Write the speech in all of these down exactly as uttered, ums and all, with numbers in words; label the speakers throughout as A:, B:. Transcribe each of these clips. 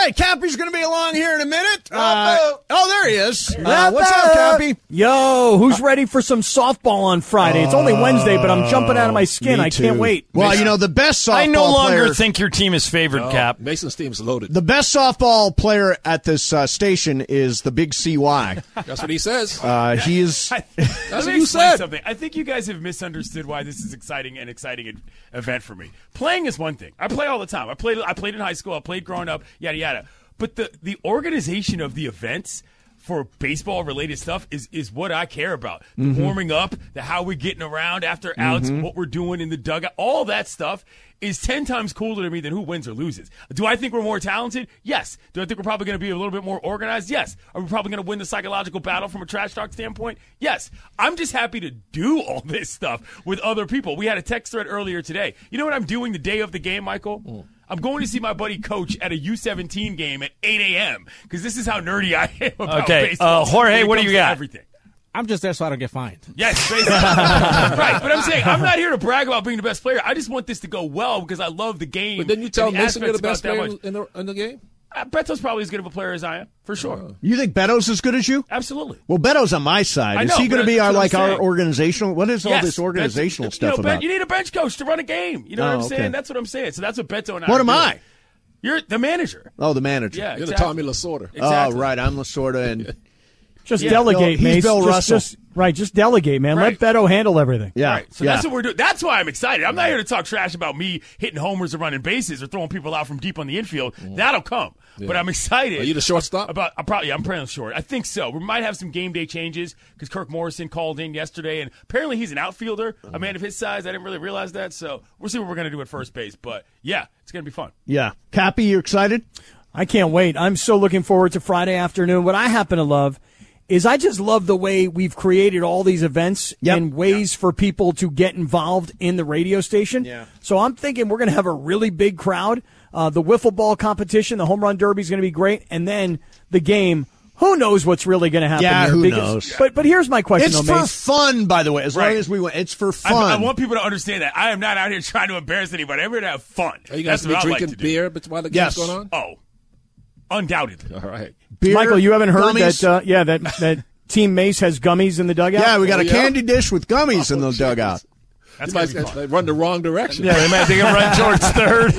A: right, Cappy's going to be along here in a minute. Uh, oh, there he is. Uh, what's up, Cappy?
B: Yo, who's ready for some softball on Friday? It's only Wednesday, but I'm jumping out of my skin.
A: Me
B: I can't
A: too.
B: wait.
A: Well, you know, the best softball
C: I no longer
A: player,
C: think your team is favored,
D: Oh,
C: Cap.
D: Mason's team's loaded.
A: the best softball player at this uh, station is the Big C Y.
D: That's what he says.
A: Uh, he is.
E: Let
D: That's
E: me
D: what you
E: explain
D: said.
E: something. I think you guys have misunderstood why this is exciting an exciting e- event for me. Playing is one thing. I play all the time. I played. I played in high school. I played growing up. Yada yada. But the the organization of the events for baseball related stuff is is what I care about. The
A: Mm-hmm.
E: warming up, the how we're getting around after outs, what we're doing in the dugout, all that stuff is ten times cooler to me than who wins or loses. Do I think we're more talented? Yes. Do I think we're probably going to be a little bit more organized? Yes. Are we probably going to win the psychological battle from a trash talk standpoint? Yes. I'm just happy to do all this stuff with other people. We had a text thread earlier today. You know what I'm doing the day of the game, Michael?
D: Mm.
E: I'm going to see my buddy coach at a U seventeen game at eight a.m. because this is how nerdy I am about
C: Okay,
E: baseball.
C: uh, Jorge,
E: when it
C: what do
E: comes
C: you
E: to
C: got?
E: Everything.
F: I'm just there so I don't get fined.
E: Yes, basically. Right, but I'm saying I'm not here to brag about being the best player. I just want this to go well because I love the game.
D: But didn't you tell
E: and the
D: Mason you're the
E: aspects
D: best
E: about
D: player
E: that much.
D: in the, in the game?
E: Uh, Beto's probably as good of a player as I am, for sure.
A: You think Beto's as good as you?
E: Absolutely.
A: Well, Beto's on my side.
E: I
A: Is
E: know,
A: he going to
E: but
A: be
E: that's
A: our
E: what I'm
A: like our
E: saying.
A: organizational? What is all
E: Yes,
A: this organizational
E: that's-
A: stuff
E: you know, Ben,
A: about?
E: you need a bench coach to run a game. You know
A: Oh,
E: what I'm
A: okay.
E: saying? That's what I'm saying. So that's what Beto and I
A: What
E: are
A: am
E: doing.
A: I?
E: You're the manager.
A: Oh, the manager.
E: Yeah,
D: You're
E: exactly.
D: the Tommy Lasorda.
E: Exactly.
A: Oh, right. I'm Lasorda, and
B: Just
E: Yeah.
B: delegate,
A: Bill- he's
B: Mace.
A: Bill
B: Just-
A: Russell.
B: just- right, just delegate, man.
E: Right.
B: Let Beto handle everything.
A: yeah,
E: Right. So
A: yeah.
E: that's what we're doing. That's why I'm excited. I'm not here to talk trash about me hitting homers or running bases or throwing people out from deep on the infield. That'll come. But I'm excited.
D: Are you the shortstop?
E: About I'm probably yeah, I'm playing short. I think so. We might have some game day changes because Kirk Morrison called in yesterday, and apparently he's an outfielder. A man of his size. I didn't really realize that. So we'll see what we're gonna do at first base. But yeah, it's gonna be fun.
A: yeah. Cappy, you excited?
B: I can't wait. I'm so looking forward to Friday afternoon. What I happen to love is I just love the way we've created all these events
A: Yep.
B: and ways for people to get involved in the radio station.
A: Yeah.
B: So I'm thinking we're going to have a really big crowd. Uh, the wiffle ball competition, the home run derby is going to be great. And then the game, who knows what's really going to happen
A: Yeah,
B: here.
A: who
B: because-
A: knows?
B: But, but here's my question,
A: It's
B: though,
A: for
B: Mace.
A: fun, by the way. As
E: Right.
A: long as we went, it's for
E: I,
A: fun.
E: I want people to understand that I am not out here trying to embarrass anybody. I'm here to have fun.
D: Are you guys
E: That's
D: be
E: what I
D: drinking
E: like to do.
D: beer bet- while the
A: Yes.
D: game's going on?
E: Oh, undoubtedly.
D: All right.
A: Beer,
B: Michael, you haven't heard
A: gummies?
B: that, uh, yeah, that, that Team Mace has gummies in the dugout?
A: Yeah, we got
D: Oh,
A: a
D: yeah?
A: candy dish with gummies in the dugout.
E: That's
D: You
E: gonna
D: might
E: be fun.
D: uh, run the wrong direction.
C: Yeah, they might think I'm right towards third.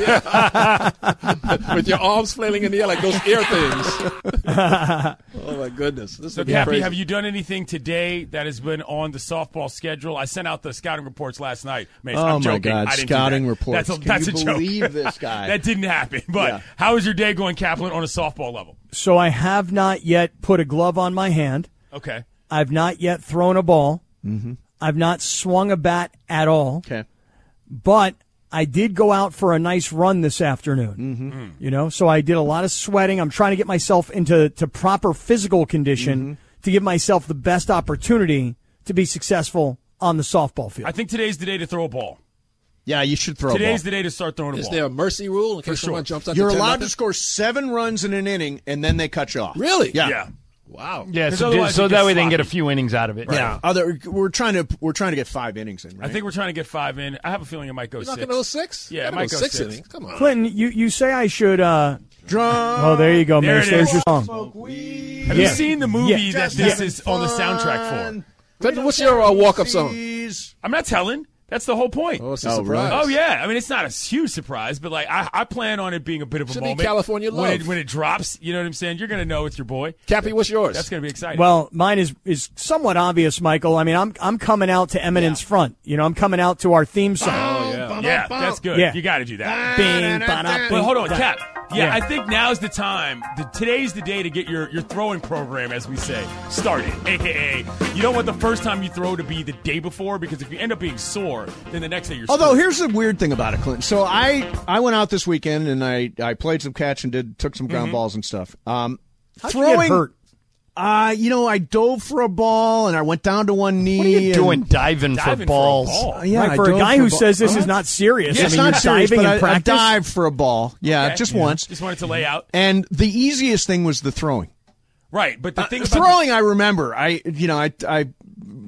D: With your arms flailing in the air like those ear things. Oh, my goodness. This
E: So,
D: is
E: Cappy,
D: crazy.
E: have you done anything today that has been on the softball schedule? I sent out the scouting reports last night. Mace,
A: Oh,
E: I'm
A: my
E: joking.
A: God,
E: I didn't do
A: scouting
E: that.
A: reports.
E: That's a,
A: Can
E: that's
A: you
E: a joke.
A: believe this guy?
E: That didn't happen. But
A: Yeah.
E: how is your day going, Kaplan, on a softball level?
B: So I have not yet put a glove on my hand.
E: Okay.
B: I've not yet thrown a ball. Mm-hmm. I've not swung a bat at all.
A: Okay.
B: But I did go out for a nice run this afternoon.
A: Mm-hmm.
B: You know, so I did a lot of sweating. I'm trying to get myself into to proper physical condition
A: Mm-hmm.
B: to give myself the best opportunity to be successful on the softball field.
E: I think today's the day to throw a ball.
A: Yeah, you should throw
E: Today's
A: a
E: the day to start throwing a
D: Is
E: ball.
D: there a mercy rule in case
E: sure.
D: someone jumps out
A: ball. You're
D: to ten
A: allowed
D: nothing?
A: to score seven runs in an inning, and then they cut you off.
D: Really?
A: Yeah.
E: Yeah.
D: Wow.
C: Yeah,
E: 'Cause
C: so,
E: otherwise
C: so
E: it
C: that
E: gets
C: way they can get a
E: sloppy.
C: few innings out of it.
A: Yeah. Other, we're trying to we're trying to get five innings in. Right?
E: I think we're trying to get five in. I have a feeling it might go
D: You're
E: six.
D: not going to go six?
E: Yeah, it
D: Gotta
E: might
D: go
E: go
D: six,
E: six.
D: innings. Come on.
B: Clinton, you, you say I should. Uh,
A: Drum.
B: oh, there you go,
E: There
B: Mace.
E: it
B: There's
E: is.
B: your song.
E: Have
B: Yeah.
E: you seen the movie
B: Yeah.
E: that
A: Just
E: this
A: having
E: is on the soundtrack
A: fun.
E: for?
D: Clinton, what's your uh, walk-up song?
A: Please.
E: I'm not telling. That's the whole point.
D: Oh, it's a
A: Oh,
D: surprise.
E: Oh yeah, I mean it's not a huge surprise, but like I, I plan on it being a bit of a
D: Should be
E: moment.
D: California
E: when it
D: love.
E: when it drops. You know what I'm saying? You're gonna know it's your boy.
D: Cappy, what's yours?
E: That's gonna be exciting.
B: Well, mine is is somewhat obvious, Michael. I mean, I'm I'm coming out to Eminence Front. You know, I'm coming out to our theme song.
D: oh, yeah.
E: yeah, that's good.
B: Yeah.
E: You got to do that.
B: Bing, ba-da,
E: But hold on,
B: bing,
E: Cap. Yeah,
B: Yeah.
E: I think now's the time. The, today's the day to get your, your throwing program, as we say, started. A K A, you don't want the first time you throw to be the day before, because if you end up being sore, then the next day you're
A: Although
E: screwed.
A: here's the weird thing about it, Clinton. So I I went out this weekend and I, I played some catch and did took some ground balls and stuff. Um,
B: How'd you
A: throwing
B: get hurt?
A: Uh, you know, I dove for a ball and I went down to one knee.
C: What are you
A: and-
C: doing diving,
E: Diving
C: for
E: for a
C: balls?
E: ball.
A: Uh, yeah,
B: Right,
A: I
B: for a
A: dove
B: guy
A: for
B: who
A: ball.
B: says this
A: Huh?
B: is not serious.
A: Yeah,
B: I
A: it's
B: mean,
A: not
B: you're
A: serious,
B: diving
A: but
B: in
A: I, I
B: practice.
A: dived for a ball. Yeah,
E: Okay.
A: just
E: Yeah.
A: once.
E: Just wanted to lay out.
A: And the easiest thing was the throwing.
E: Right, but the thing
A: Uh,
E: about
A: throwing, I remember. I, you know, I, I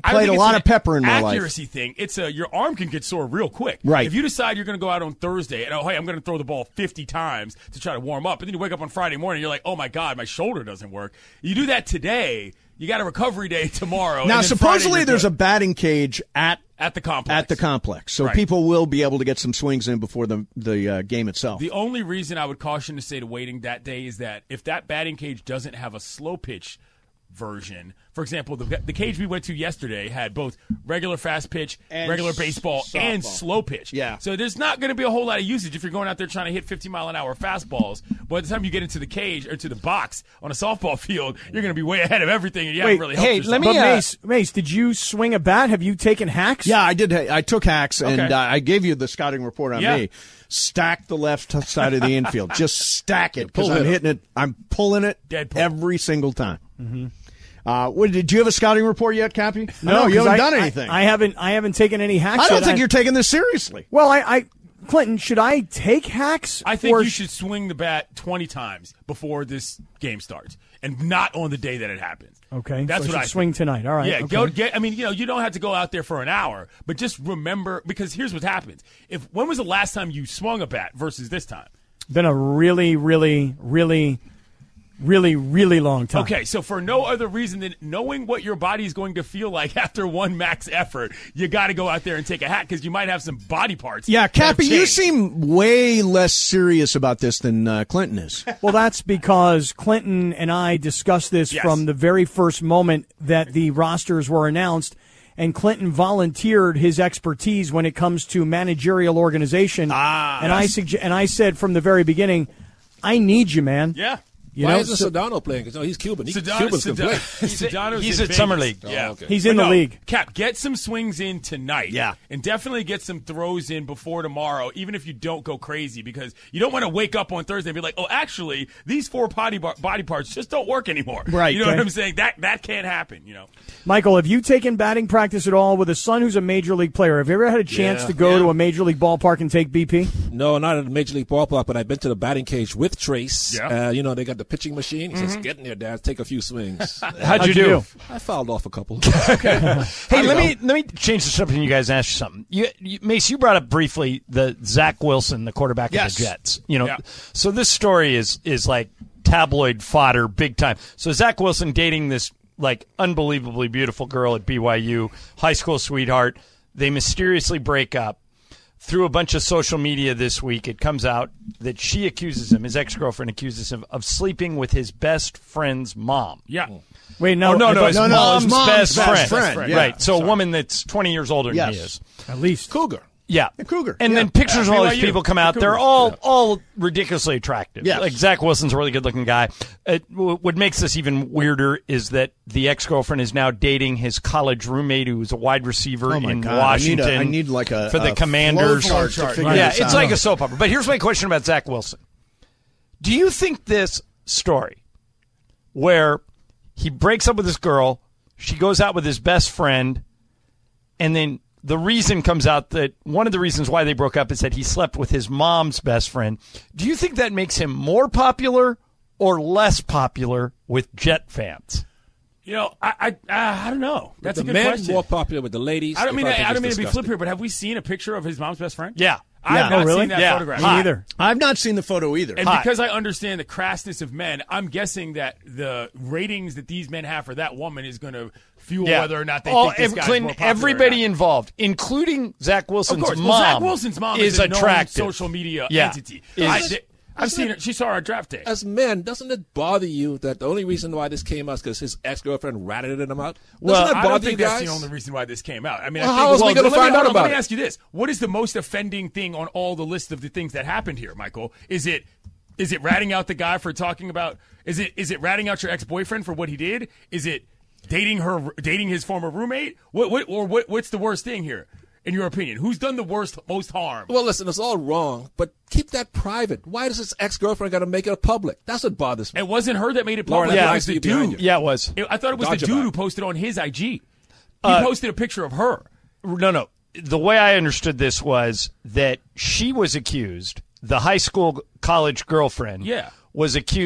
E: I don't
A: played
E: think
A: a
E: it's
A: lot
E: an
A: of pepper in my life.
E: accuracy thing. It's a your arm can get sore real quick.
A: Right.
E: If you decide you're going to go out on Thursday and oh hey I'm going to throw the ball fifty times to try to warm up, and then you wake up on Friday morning, you're like, oh my god, my shoulder doesn't work. You do that today, you got a recovery day tomorrow.
A: Now,
E: and then
A: supposedly
E: Friday,
A: there's
E: you're
A: a
E: good.
A: batting cage at
E: at the complex.
A: at the complex, so
E: Right.
A: people will be able to get some swings in before the the uh, game itself.
E: The only reason I would caution to say to waiting that day is that if that batting cage doesn't have a slow pitch version, for example, the, the cage we went to yesterday had both regular fast pitch,
A: And
E: regular baseball,
A: softball.
E: and slow pitch.
A: Yeah.
E: So there's not going to be a whole lot of usage if you're going out there trying to hit fifty mile an hour fastballs. By the time you get into the cage or to the box on a softball field, you're going to be way ahead of everything, and you
B: Wait,
E: haven't really helped
C: hey,
E: yourself.
C: let me,
B: But
C: uh,
B: Mace, Mace, did you swing a bat? Have you taken hacks?
A: Yeah, I did. I took hacks, and
E: Okay.
A: uh, I gave you the scouting report on
E: Yeah.
A: me. Stack the left side of the infield. Just stack it because
D: Pull
A: I'm
D: it.
A: hitting it. I'm pulling it
E: Dead pull.
A: every single time. Mm-hmm. Uh, what, did you have a scouting report yet, Cappy?
B: No,
A: you
B: 'cause
A: haven't
B: I-
A: done
B: I-
A: anything.
B: I, haven't. I haven't taken any hacks.
A: I don't
B: yet.
A: think you're taking this seriously.
B: Well, I, I, Clinton, should I take hacks?
E: I think
B: or
E: you
B: sh-
E: should swing the bat twenty times before this game starts, and not on the day that it happens.
B: Okay,
E: that's
B: so
E: what
B: I
E: I
B: should swing
E: think.
B: tonight. All right.
E: Yeah,
B: okay.
E: go get. I mean, you know, you don't have to go out there for an hour, but just remember, because here's what happens. If when was the last time you swung a bat versus this time?
B: Been a really, really, really, really, really long time.
E: Okay, so for no other reason than knowing what your body is going to feel like after one max effort, you got to go out there and take a hack because you might have some body parts.
A: Yeah,
E: that have
A: Cappy, you
E: changed.
A: seem way less serious about this than uh, Clinton is.
B: Well, that's because Clinton and I discussed this
E: Yes.
B: from the very first moment that the rosters were announced. And Clinton volunteered his expertise when it comes to managerial organization.
A: Ah,
B: and I sugge- and I said from the very beginning, I need you, man.
E: Yeah.
B: You
D: Why
B: know,
D: isn't
B: so-
D: Sedano playing? 'Cause, no, he's Cuban. He,
E: Sedano-
D: Cubans can
E: Sedano-
D: play.
E: Sedano's
C: he's
E: in
C: at
E: Vegas.
C: Summer League.
E: Yeah.
D: Oh, okay.
B: he's in
E: But
B: the
E: no,
B: league.
E: Cap, get some swings in tonight.
A: Yeah.
E: And definitely get some throws in before tomorrow, even if you don't go crazy, because you don't want to wake up on Thursday and be like, oh, actually, these four body, bar- body parts just don't work anymore.
A: Right,
E: You know
A: okay.
E: what I'm saying? That that can't happen, you know.
B: Michael, have you taken batting practice at all with a son who's a major league player? Have you ever had a chance
D: Yeah.
B: to go
E: Yeah.
B: to a major league ballpark and take B P?
D: No, not at the Major League Ballpark, but I've been to the batting cage with Trace.
E: Yeah.
D: Uh, you know, they got the pitching machine. He says, get in there, Dad. Take a few swings.
C: How'd, you do?
D: I fouled off a couple.
C: Hey, let me let me change the subject and you guys and ask you something. You, you, Mace, you brought up briefly the Zach Wilson, the quarterback
A: Yes.
C: of the Jets. You know,
E: Yeah.
C: so this story is is like tabloid fodder, big time. So Zach Wilson dating this like unbelievably beautiful girl at B Y U, high school sweetheart. They mysteriously break up. Through a bunch of social media this week, it comes out that she accuses him, his ex-girlfriend accuses him of sleeping with his best friend's mom.
E: Yeah.
B: Wait, no,
C: Oh, no,
B: I
C: no,
B: thought-
C: his
A: no, no,
C: mom's,
A: his mom's
C: best,
A: best
C: friend.
A: friend, yeah.
C: Right, so
E: Sorry.
C: a woman that's twenty years older
A: Yes.
C: than he is.
B: at least.
D: Cougar.
C: Yeah,
A: Cougar,
C: and
A: yeah.
C: then pictures of
E: Yeah,
C: all
E: B Y
C: these
E: U.
C: people come out.
E: The
C: They're
E: Cougars,
C: all
E: yeah.
C: all ridiculously attractive.
A: Yes.
C: Like Zach Wilson's a really good looking guy. It, w- what makes this even weirder is that the ex girlfriend is now dating his college roommate, who was a wide receiver
A: Oh, my
C: in
A: God. I need
C: Washington.
A: a- I need like a-
C: for the
A: a
C: Commanders.
A: flow chart to figure
C: yeah,
A: this
C: it's
A: out.
C: like a soap opera. But here's my question about Zach Wilson: do you think this story, where he breaks up with this girl, she goes out with his best friend, and then the reason comes out that one of the reasons why they broke up is that he slept with his mom's best friend. Do you think that makes him more popular or less popular with Jet fans?
E: You know, I I, I don't know. That's
D: the
E: a good
D: men
E: question.
D: more popular with the ladies.
E: I don't mean
D: If
E: I,
D: think
E: I don't
D: it's
E: mean to be
D: disgusting.
E: flip here, but have we seen a picture of his mom's best friend?
C: Yeah.
E: I have
B: Yeah.
E: not
B: Oh, really?
E: seen that
C: Yeah.
E: photograph.
B: Me either.
A: I've not seen the photo either.
E: And
C: Hi.
E: because I understand the crassness of men, I'm guessing that the ratings that these men have for that woman is going to fuel whether or not they
C: All,
E: think this
C: ev-
E: guy's
C: Clinton,
E: more popular or
C: everybody
E: not.
C: involved, including Zach
E: Of
C: Wilson's
E: course,
C: mom,
E: well, Zach Wilson's mom is,
C: is
E: a known
C: attractive.
E: social media
C: Yeah.
E: entity.
C: Is-
E: I, they- I've seen her. She saw her at draft day.
D: As men, doesn't it bother you that the only reason why this came out is because his ex-girlfriend ratted him out? Doesn't
C: Well,
D: that
E: I
D: bother
E: don't think
D: you
E: that's
D: guys?
E: the only reason why this came out. I mean,
D: Well,
E: I
D: how
E: think,
D: else are we
E: well,
D: gonna
E: let me-
D: find out
E: hold on,
D: about
E: Let me
D: it?
E: ask you this: what is the most offending thing on all the list of the things that happened here, Michael? Is it is it ratting out the guy for talking about? Is it is it ratting out your ex-boyfriend for what he did? Is it dating her, dating his former roommate? What, what or what? What's the worst thing here, in your opinion? Who's done the worst, most harm?
D: Well, listen, it's all wrong, but keep that private. Why does his ex-girlfriend got to make it public? That's what bothers me.
E: It wasn't her that made it
D: Lauren,
E: public.
D: I
E: It
D: have
E: was
D: to
E: the
D: be behind
E: dude.
D: you.
C: Yeah, it was.
E: It- I thought it was
D: Dodge
E: the
D: your
E: dude
D: back.
E: who posted on his I G. He
C: Uh,
E: posted a picture of her.
C: No, no. The way I understood this was that she was accused, the high school college girlfriend
E: Yeah.
C: was accused of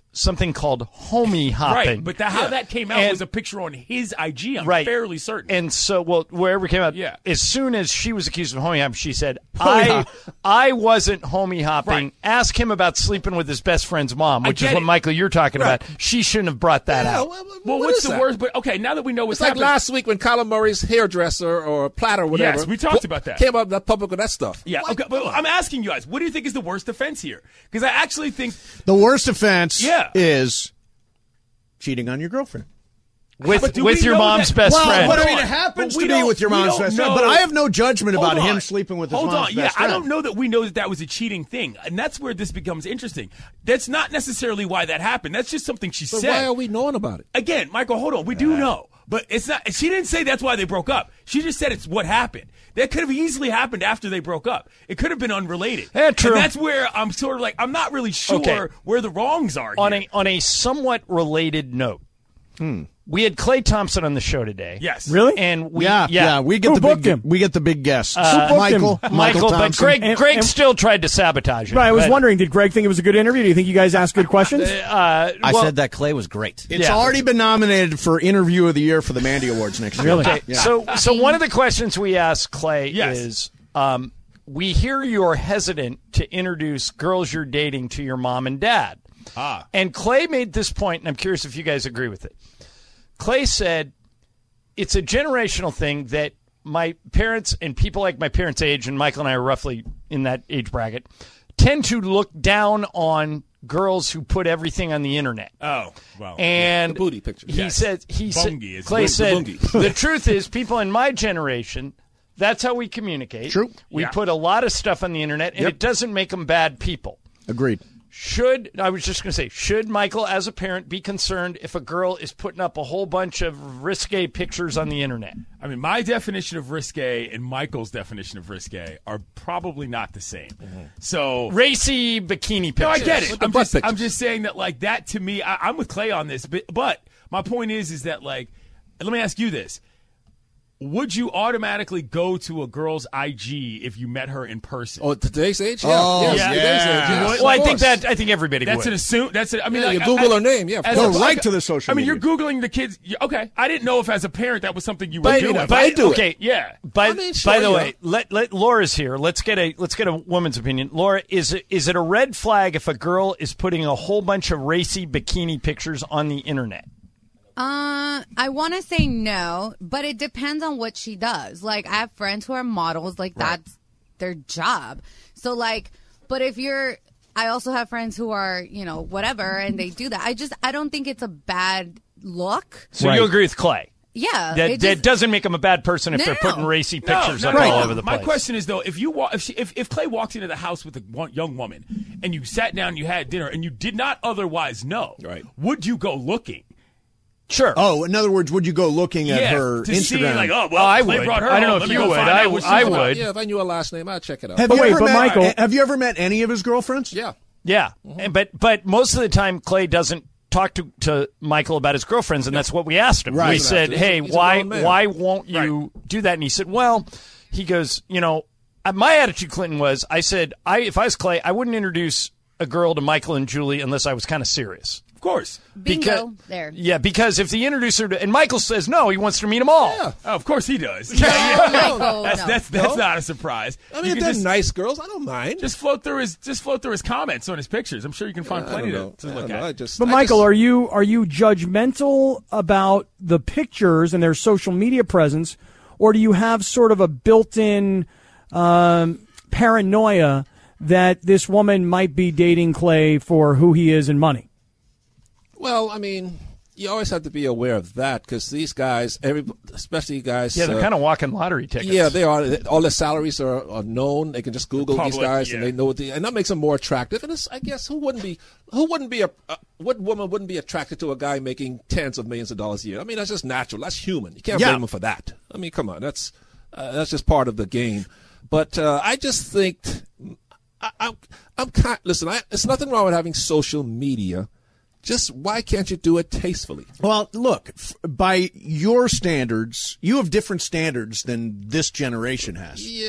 C: something called homie hopping.
E: Right, but that, how
D: Yeah.
E: that came out
C: And-
E: was a picture on his I G. I'm
C: Right.
E: fairly certain.
C: And so, well, wherever it came out,
E: Yeah.
C: as soon as she was accused of homie hopping, she said, I I wasn't homie hopping.
E: Right.
C: Ask him about sleeping with his best friend's mom, which is
E: get
C: what,
E: it.
C: Michael, you're talking
D: Right.
C: about. She shouldn't have brought that
D: Yeah,
C: out.
D: well, well,
E: well,
D: what
E: what's
D: is
E: the
D: that?
E: worst? But okay, now that we know what's
D: It's like
E: happened,
D: last week when Kyler Murray's hairdresser or Platter or whatever.
E: Yes, we talked
D: pu-
E: about that.
D: Came up in the public with that stuff.
E: Yeah,
D: What?
E: okay, but I'm asking you guys, what do you think is the worst offense here? Because I actually think
A: The worst offense
E: Yeah.
A: is cheating on your girlfriend.
C: With
E: But do
C: with
E: we
C: your
E: know
C: mom's
E: that-
C: best
A: well,
C: friend.
A: what I
E: Hold
A: mean,
E: on.
A: it happens
E: But we
A: to be
E: don't-
A: with your
E: we
A: mom's
E: don't
A: best friend,
E: know-
A: but I have no judgment
E: Hold
A: about him
E: on.
A: sleeping with his
E: Hold
A: mom's
E: on. Yeah,
A: best
E: I
A: friend.
E: don't know that we know that that was a cheating thing, and that's where this becomes interesting. That's not necessarily why that happened. That's just something she
D: But
E: said.
D: why are we knowing about it?
E: Again, Michael, hold on. We do know, but it's not. She didn't say that's why they broke up. She just said it's what happened. That could have easily happened after they broke up. It could have been unrelated.
C: Yeah, true.
E: And that's where I'm sort of like I'm not really sure
C: Okay.
E: where the wrongs are.
C: on
E: here.
C: a on a somewhat related note, we had Clay Thompson on the show today.
E: Yes.
B: Really?
C: And we
A: yeah, yeah, we get
B: Who
A: the
B: booked
A: big
B: him?
A: we get the big guests.
B: booked
A: Michael,
B: him?
C: Michael, but
A: Thompson.
C: Greg
B: And-
C: Greg
B: and-
C: still tried to sabotage it.
B: Right, I was
C: But,
B: wondering, did Greg think it was a good interview? Do you think you guys asked good questions?
C: Uh,
G: I
C: well,
G: said that Clay was great.
A: It's
C: Yeah.
A: already been nominated for Interview of the Year for the Mandy Awards next year.
B: Really?
C: Okay,
A: Yeah.
C: so so one of the questions we asked Clay
E: Yes.
C: is, um, we hear you're hesitant to introduce girls you're dating to your mom and dad.
E: Ah.
C: And Clay made this point, and I'm curious if you guys agree with it. Clay said, it's a generational thing that my parents and people like my parents' age, and Michael and I are roughly in that age bracket, tend to look down on girls who put everything on the internet.
E: Oh, well.
C: And
D: The booty pictures.
C: He
D: Yes.
C: said, he said,
E: Bungie is-
C: Clay
E: the
C: said,
D: bungie.
C: the truth is, people in my generation, that's how we communicate.
A: True.
C: We
E: Yeah.
C: put a lot of stuff on the internet, and
A: Yep.
C: it doesn't make them bad people.
A: Agreed.
C: Should, I was just going to say, should Michael, as a parent, be concerned if a girl is putting up a whole bunch of risque pictures on the internet?
E: I mean, my definition of risque and Michael's definition of risque are probably not the same. So
C: Racy bikini pictures.
E: No, I get it.
D: With the
E: I'm
D: butt
E: just, I'm
D: pictures.
E: just saying that, like, that to me, I, I'm with Clay on this. But, but my point is, is that, like, let me ask you this. Would you automatically go to a girl's I G if you met her in person?
D: Oh, today's age? Yeah.
A: Oh,
D: yes,
A: yeah.
D: today's age.
A: You
D: Yes,
E: would?
C: Well, I
D: of
C: think
D: course.
C: that, I think everybody
E: That's
C: would.
E: an assume. That's a, I mean,
D: Yeah,
E: like,
D: you Google
E: I-
D: her name, yeah, of
E: as
A: Go
E: a-
A: right
E: like,
A: to the social
E: I mean,
A: media.
E: you're Googling the kids. you- Okay, I didn't know if as a parent that was something you were
C: But,
E: doing.
D: know, if
C: but-
D: I do it.
C: okay,
E: Yeah.
C: By,
D: I mean, sure,
C: by the
D: yeah.
C: way, let, let Laura's here. Let's get a let's get a woman's opinion. Laura, is it is it a red flag if a girl is putting a whole bunch of racy bikini pictures on the internet?
H: Uh, I want to say no, but it depends on what she does. Like, I have friends who are models, like, that's their job. So, like, but if you're, I also have friends who are, you know, whatever, and they do that. I just, I don't think it's a bad look.
C: So
B: Right.
C: you agree with Clay?
H: Yeah.
C: That,
H: it
C: that
H: just-
C: doesn't make them a bad person if
H: No,
C: they're
H: no,
C: putting racy
E: No,
C: pictures
E: no,
C: up
E: no,
C: all
E: no.
C: over the
E: My
C: place.
E: question is though, if you wa- if, she, if if Clay walked into the house with a one, young woman and you sat down, you had dinner, and you did not otherwise know,
D: Right.
E: would you go looking?
C: Sure.
A: Oh, in other words, would you go looking at
E: yeah,
A: her
E: to
A: Instagram?
E: see like, oh well,
C: Oh, I
E: Clay
C: would.
E: brought her
C: I don't know
E: home.
C: if
E: Let me
C: you
E: go
C: would.
E: find
C: I
E: out
C: w-
E: what she's
C: I
E: about.
C: would.
D: Yeah, if I knew her last name, I'd check it out.
A: have
B: But
A: you
B: wait,
A: ever
B: but
A: met,
B: Michael-
A: have you ever met any of his girlfriends?
D: Yeah.
C: Yeah, And- but but most of the time Clay doesn't talk to, to Michael about his girlfriends, and that's what we asked him.
A: Right.
C: We
A: He's
D: an
C: said,
D: actor.
C: "Hey,
D: He's a
C: why
D: grown man.
C: why won't you do that?" And he said, "Well," he goes, "You know, uh, my attitude, Clinton, was I said, I if I was Clay, I wouldn't introduce a girl to Michael and Julie unless I was kind of serious."
E: Of course.
H: Bingo.
C: Because-
H: there.
C: Yeah, because if the introducer to, and Michael says no, he wants to meet them all.
D: Yeah.
E: Oh, of course he does.
H: No,
E: Yeah, yeah.
H: Michael,
E: That's
H: no.
E: that's that's
D: No?
E: not a surprise.
D: I
E: You
D: mean, if
E: can
D: they're
E: just,
D: nice girls, I don't mind.
E: just float through his just float through his comments on his pictures. I'm sure you can find
D: I
E: plenty
D: don't know.
E: to, to
D: I
E: look
D: don't know. I
E: at.
D: just,
B: But
D: I
B: Michael,
D: just-
B: are you are you judgmental about the pictures and their social media presence, or do you have sort of a built-in um, paranoia that this woman might be dating Clay for who he is and money?
D: Well, I mean, you always have to be aware of that because these guys, every, especially guys.
C: Yeah, they're
D: uh,
C: kind of walking lottery tickets.
D: Yeah, they are. All their salaries are, are known. They can just Google these
E: Public,
D: guys, and
E: yeah.
D: they know what the, and that makes them more attractive. And it's, I guess who wouldn't be, who wouldn't be a, uh, what woman wouldn't be attracted to a guy making tens of millions of dollars a year? I mean, that's just natural. That's human. You can't
A: Yeah.
D: blame them for that. I mean, come on, that's uh, that's just part of the game. But uh, I just think, I, I'm, I'm kind. Listen, I, it's nothing wrong with having social media. Just why can't you do it tastefully?
A: Well, look, f- by your standards, you have different standards than this generation has.
D: Yeah.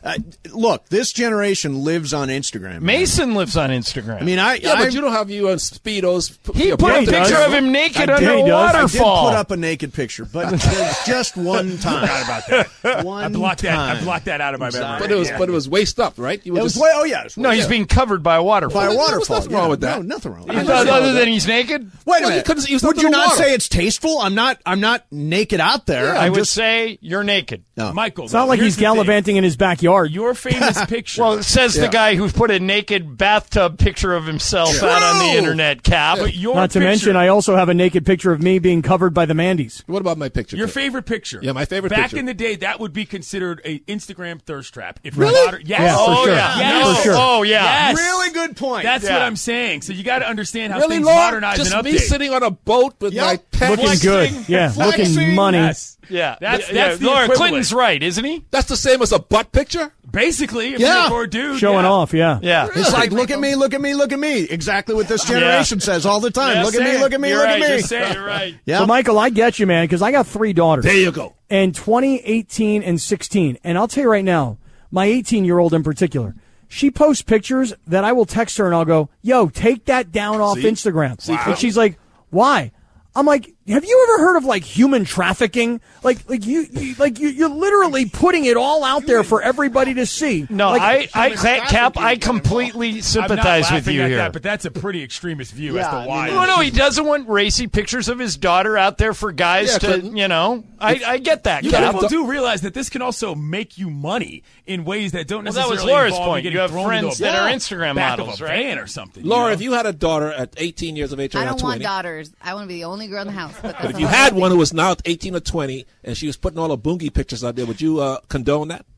A: Uh, look, this generation lives on Instagram. Man.
C: Mason lives on Instagram.
A: I mean, I
D: Yeah,
A: I,
D: but you don't have you on Speedos.
C: he
D: your
C: put a
D: birthday
C: picture
D: picture.
C: of him naked
A: I
C: under
A: did,
C: a
A: I did
C: waterfall.
A: put up a naked picture, but there's just one time.
E: Forgot about that.
A: One
E: I blocked that.
A: time.
E: I blocked that out of my memory.
D: But it was,
E: Yeah.
D: but it was waist up, right? You were
A: It was
D: just,
A: way, oh yeah, it was
C: no,
A: way
C: he's
A: up.
C: being covered by a waterfall.
A: by a
D: There was
A: waterfall.
D: nothing wrong
A: yeah.
D: with that.
A: No, nothing wrong.
C: Other
A: Nothing wrong with
C: other
A: that.
C: than he's naked?
A: Wait a
D: Well, you
A: minute.
D: couldn't- he was
A: Would
D: under
A: you
D: the
A: not
D: water.
A: say it's tasteful? I'm not. I'm not naked out there.
C: I
A: I'm
C: would
A: just,
C: say you're naked.
A: No.
E: Michael.
B: It's not like he's gallivanting in his backyard.
E: Your famous picture.
C: Well, it says
A: Yeah.
C: the guy who put a naked bathtub picture of himself out on the
A: True.
C: internet, Cap.
E: but your
B: Not to
E: picture,
B: mention, I also have a naked picture of me being covered by the Mandy's.
D: What about my picture?
E: Your
D: Kip?
E: favorite picture.
D: Yeah, my favorite
E: Back
D: picture.
E: in the day, that would be considered a Instagram thirst trap. If
D: Really?
E: your daughter- yes.
B: Yeah, for
C: oh,
B: sure.
C: yeah.
E: Yes.
B: For sure.
C: Oh, yeah.
E: Yes.
A: really good point.
E: That's
C: Yeah.
E: what I'm saying. So you got to understand how
D: Really,
E: things
D: Laura?
E: modernize
D: Just
E: and
D: me
E: update.
D: sitting on a boat with
A: Yep.
D: my pet.
B: Looking
C: Flexing.
B: good. Yeah,
A: Flexing.
B: looking money.
E: Yes.
C: Yeah.
E: That's,
C: yeah.
E: that's the
C: Laura
E: equivalent.
C: Clinton's right, isn't he?
D: That's the same as a butt picture.
E: Basically, if
A: Yeah.
E: you're for a dude.
B: Showing
E: yeah.
B: off, yeah.
C: Yeah.
A: It's like, look at me, look at me, look at me. Exactly what this generation says all the time.
E: Yeah,
A: look at
E: say
A: me,
E: it.
A: look at me,
E: You're
A: look
E: right,
A: at me.
E: Just say it, you're right.
A: Yeah.
B: So, Michael, I get you, man, because I got three daughters.
D: There you go.
B: And twenty, eighteen, and sixteen. And I'll tell you right now, my eighteen-year-old in particular, she posts pictures that I will text her and I'll go, yo, take that down off
D: See?
B: Instagram.
D: See?
B: And she's like, why? I'm like, have you ever heard of like human trafficking? Like, like you, you like you, you're literally putting it all out there for everybody to see.
C: No,
B: like,
C: I, I, Cap, I completely
E: I'm not
C: sympathize with
E: laughing
C: you
E: at
C: here.
E: that, but that's a pretty extremist view
A: Yeah,
E: as
A: I
E: to why.
A: mean,
C: No, no, he doesn't want racy pictures of his daughter out there for guys
D: Yeah,
C: to,
D: Clinton.
C: you know. I, I get that,
E: You
C: Cap.
E: people do realize that this can also make you money in ways that don't
C: Well, that
E: necessarily
C: was Laura's
E: involve
C: point.
E: getting
C: You have
E: thrown
C: friends
E: into a
C: that are
E: back
C: Instagram
E: of
C: models,
E: a
C: right?
E: van or something. you
D: Laura,
E: know?
D: if you had a daughter at eighteen years of age or
H: I
D: now
H: don't
D: twenty,
H: want daughters. I want to be the only girl in the house. But,
D: but if you had one who was now eighteen or twenty and she was putting all the boongie pictures out there, would you uh, condone that?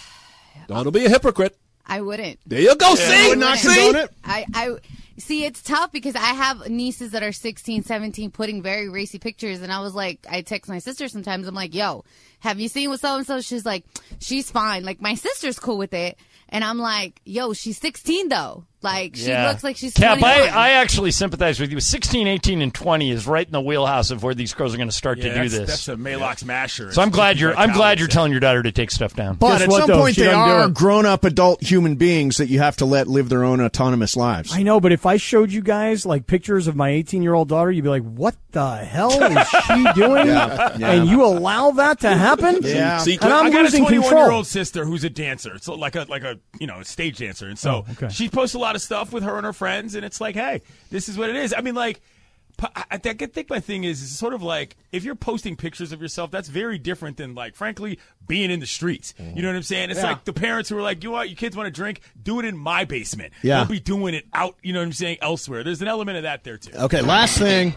D: Don't be a hypocrite.
H: I wouldn't.
D: There you go. See,
A: I would not
D: see?
A: condone it.
H: I, I see it's tough because I have nieces that are sixteen, seventeen putting very racy pictures, and I was like, I text my sister sometimes. I'm like, yo, have you seen what so and so? She's like, she's fine. Like my sister's cool with it, and I'm like, yo, she's sixteen though. Like she
C: Yeah.
H: looks like she's
C: Cap,
H: twenty-one.
C: I, I actually sympathize with you. sixteen, eighteen, and twenty is right in the wheelhouse of where these girls are going to start
E: Yeah,
C: to do
E: that's,
C: this.
E: That's a Maylocks masher.
C: So I'm glad you're. I'm glad you're
E: Calvin
C: telling your daughter to take stuff down.
A: But
B: Guess
A: at
B: what,
A: some
B: though?
A: point,
B: She
A: they
B: doesn't do
A: are
B: it.
A: grown-up adult human beings that you have to let live their own autonomous lives.
B: I know, but if I showed you guys like pictures of my eighteen-year-old daughter, you'd be like, "What the hell is she doing?"
A: Yeah, yeah.
B: And you allow that to happen?
A: Yeah.
D: See,
B: And I'm
E: I got a
B: losing
E: twenty-one
B: control.
E: year old sister who's a dancer. It's like a like a you know stage dancer, and so
B: Oh, okay.
E: she posts a lot of stuff with her and her friends, and it's like, hey, this is what it is. I mean, like, I, I think I think my thing is is sort of like if you're posting pictures of yourself, that's very different than like, frankly, being in the streets. You know what I'm saying? It's
A: Yeah.
E: like the parents who are like, you know what, your kids want to drink, do it in my basement.
A: Yeah.
E: Don't be doing it out. You know what I'm saying? Elsewhere. There's an element of that there too.
A: Okay, last thing.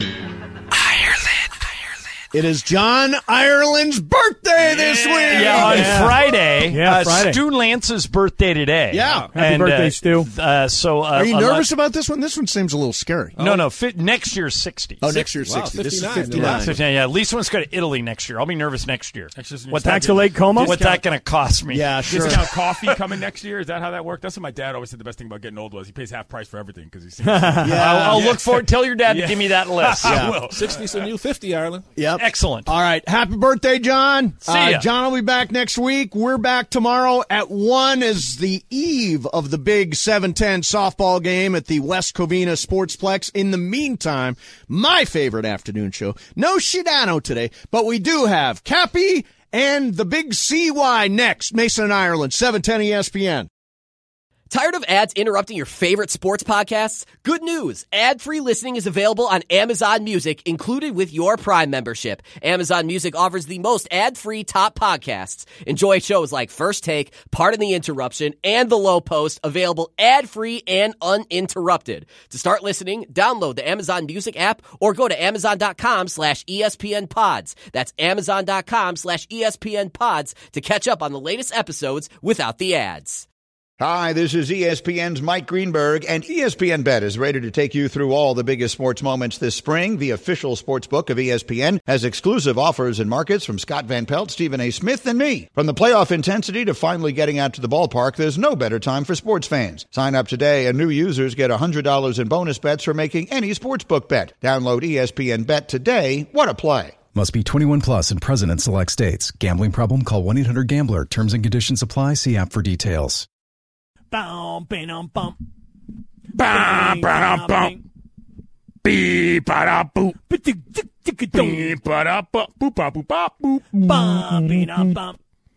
A: It is John Ireland's birthday this week.
C: Yeah, on
B: Yeah.
C: Friday.
B: Yeah,
C: uh,
B: Friday.
C: Stu Lance's birthday today.
A: Yeah.
B: Happy
C: And,
B: birthday,
C: uh,
B: Stu.
C: Uh, so, uh,
A: Are you
C: a lot-
A: nervous about this one? This one seems a little scary.
C: No, no. Fi- next year's sixty.
A: Oh, next year's
D: Wow,
A: sixty. This is
D: fifty-nine.
A: fifty-nine.
C: fifty-nine, yeah, at least one's going to Italy next year. I'll be nervous next year.
E: That's just-
C: What
E: Back
C: that
B: to Lake Como?
C: What's that going to cost me?
A: Yeah, sure.
E: Discount coffee coming next year. Is that how that worked? That's what my dad always said. The best thing about getting old was he pays half price for everything because he's.
C: I'll, I'll look forward. Tell your dad
E: Yeah.
C: to give me that list.
E: I will.
D: sixty's a new fifty, Ireland.
A: Yep.
C: Excellent.
A: All right. Happy birthday, John.
C: See ya.
A: Uh, John will be back next week. We're back tomorrow at one as the eve of the big seven ten softball game at the West Covina Sportsplex. In the meantime, my favorite afternoon show. No Shidano today, but we do have Cappy and the big C Y next. Mason and Ireland, seven ten E S P N.
G: Tired of ads interrupting your favorite sports podcasts? Good news. Ad-free listening is available on Amazon Music, included with your Prime membership. Amazon Music offers the most ad-free top podcasts. Enjoy shows like First Take, Pardon the Interruption, and The Low Post, available ad-free and uninterrupted. To start listening, download the Amazon Music app or go to amazon.com slash ESPN pods. That's amazon.com slash ESPN pods to catch up on the latest episodes without the ads.
I: Hi, this is E S P N's Mike Greenberg, and E S P N Bet is ready to take you through all the biggest sports moments this spring. The official sports book of E S P N has exclusive offers and markets from Scott Van Pelt, Stephen A. Smith, and me. From the playoff intensity to finally getting out to the ballpark, there's no better time for sports fans. Sign up today, and new users get one hundred dollars in bonus bets for making any sportsbook bet. Download E S P N Bet today. What a play.
J: Must be twenty-one plus and present in select states. Gambling problem? Call one eight hundred gambler. Terms and conditions apply. See app for details.
B: Bum, bum, bum.
C: Bum, bum, bum. Beep, ba boop. Beep, ba boop, boop, boop, boop, boop.
B: Bum, bum.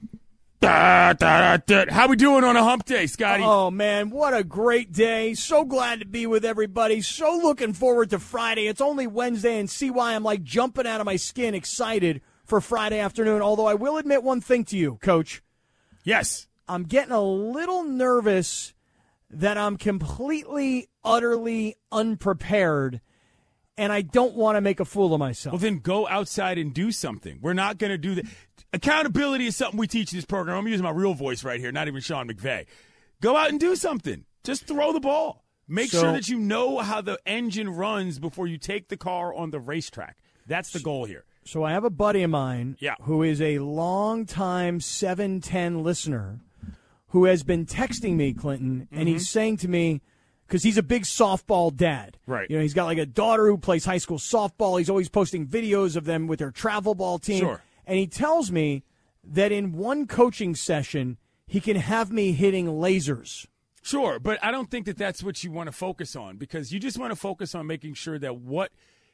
E: Da, da, da, da. How we doing on a hump day, Scotty?
B: Oh, man, what a great day. So glad to be with everybody. So looking forward to Friday. It's only Wednesday, and see why I'm like jumping out of my skin excited for Friday afternoon. Although I will admit one thing to you, Coach.
E: Yes.
B: I'm getting a little nervous that I'm completely, utterly unprepared, and I don't want to make a fool of myself.
E: Well, then go outside and do something. We're not going to do that. Accountability is something we teach in this program. I'm using my real voice right here, not even Sean McVay. Go out and do something. Just throw the ball. Make
B: So-
E: sure that you know how the engine runs before you take the car on the racetrack. That's the goal here.
B: So I have a buddy of mine
E: Yeah.
B: who is a longtime seven ten listener who has been texting me, Clinton, and he's saying to me, because he's a big softball dad.
E: Right.
B: You know, he's got like a daughter who plays high school softball. He's always posting videos of them with their travel ball team.
E: Sure.
B: And he tells me that in one coaching session, he can have me hitting lasers.
E: Sure, but I don't think that that's what you want to focus on, because you just want to focus on making sure that what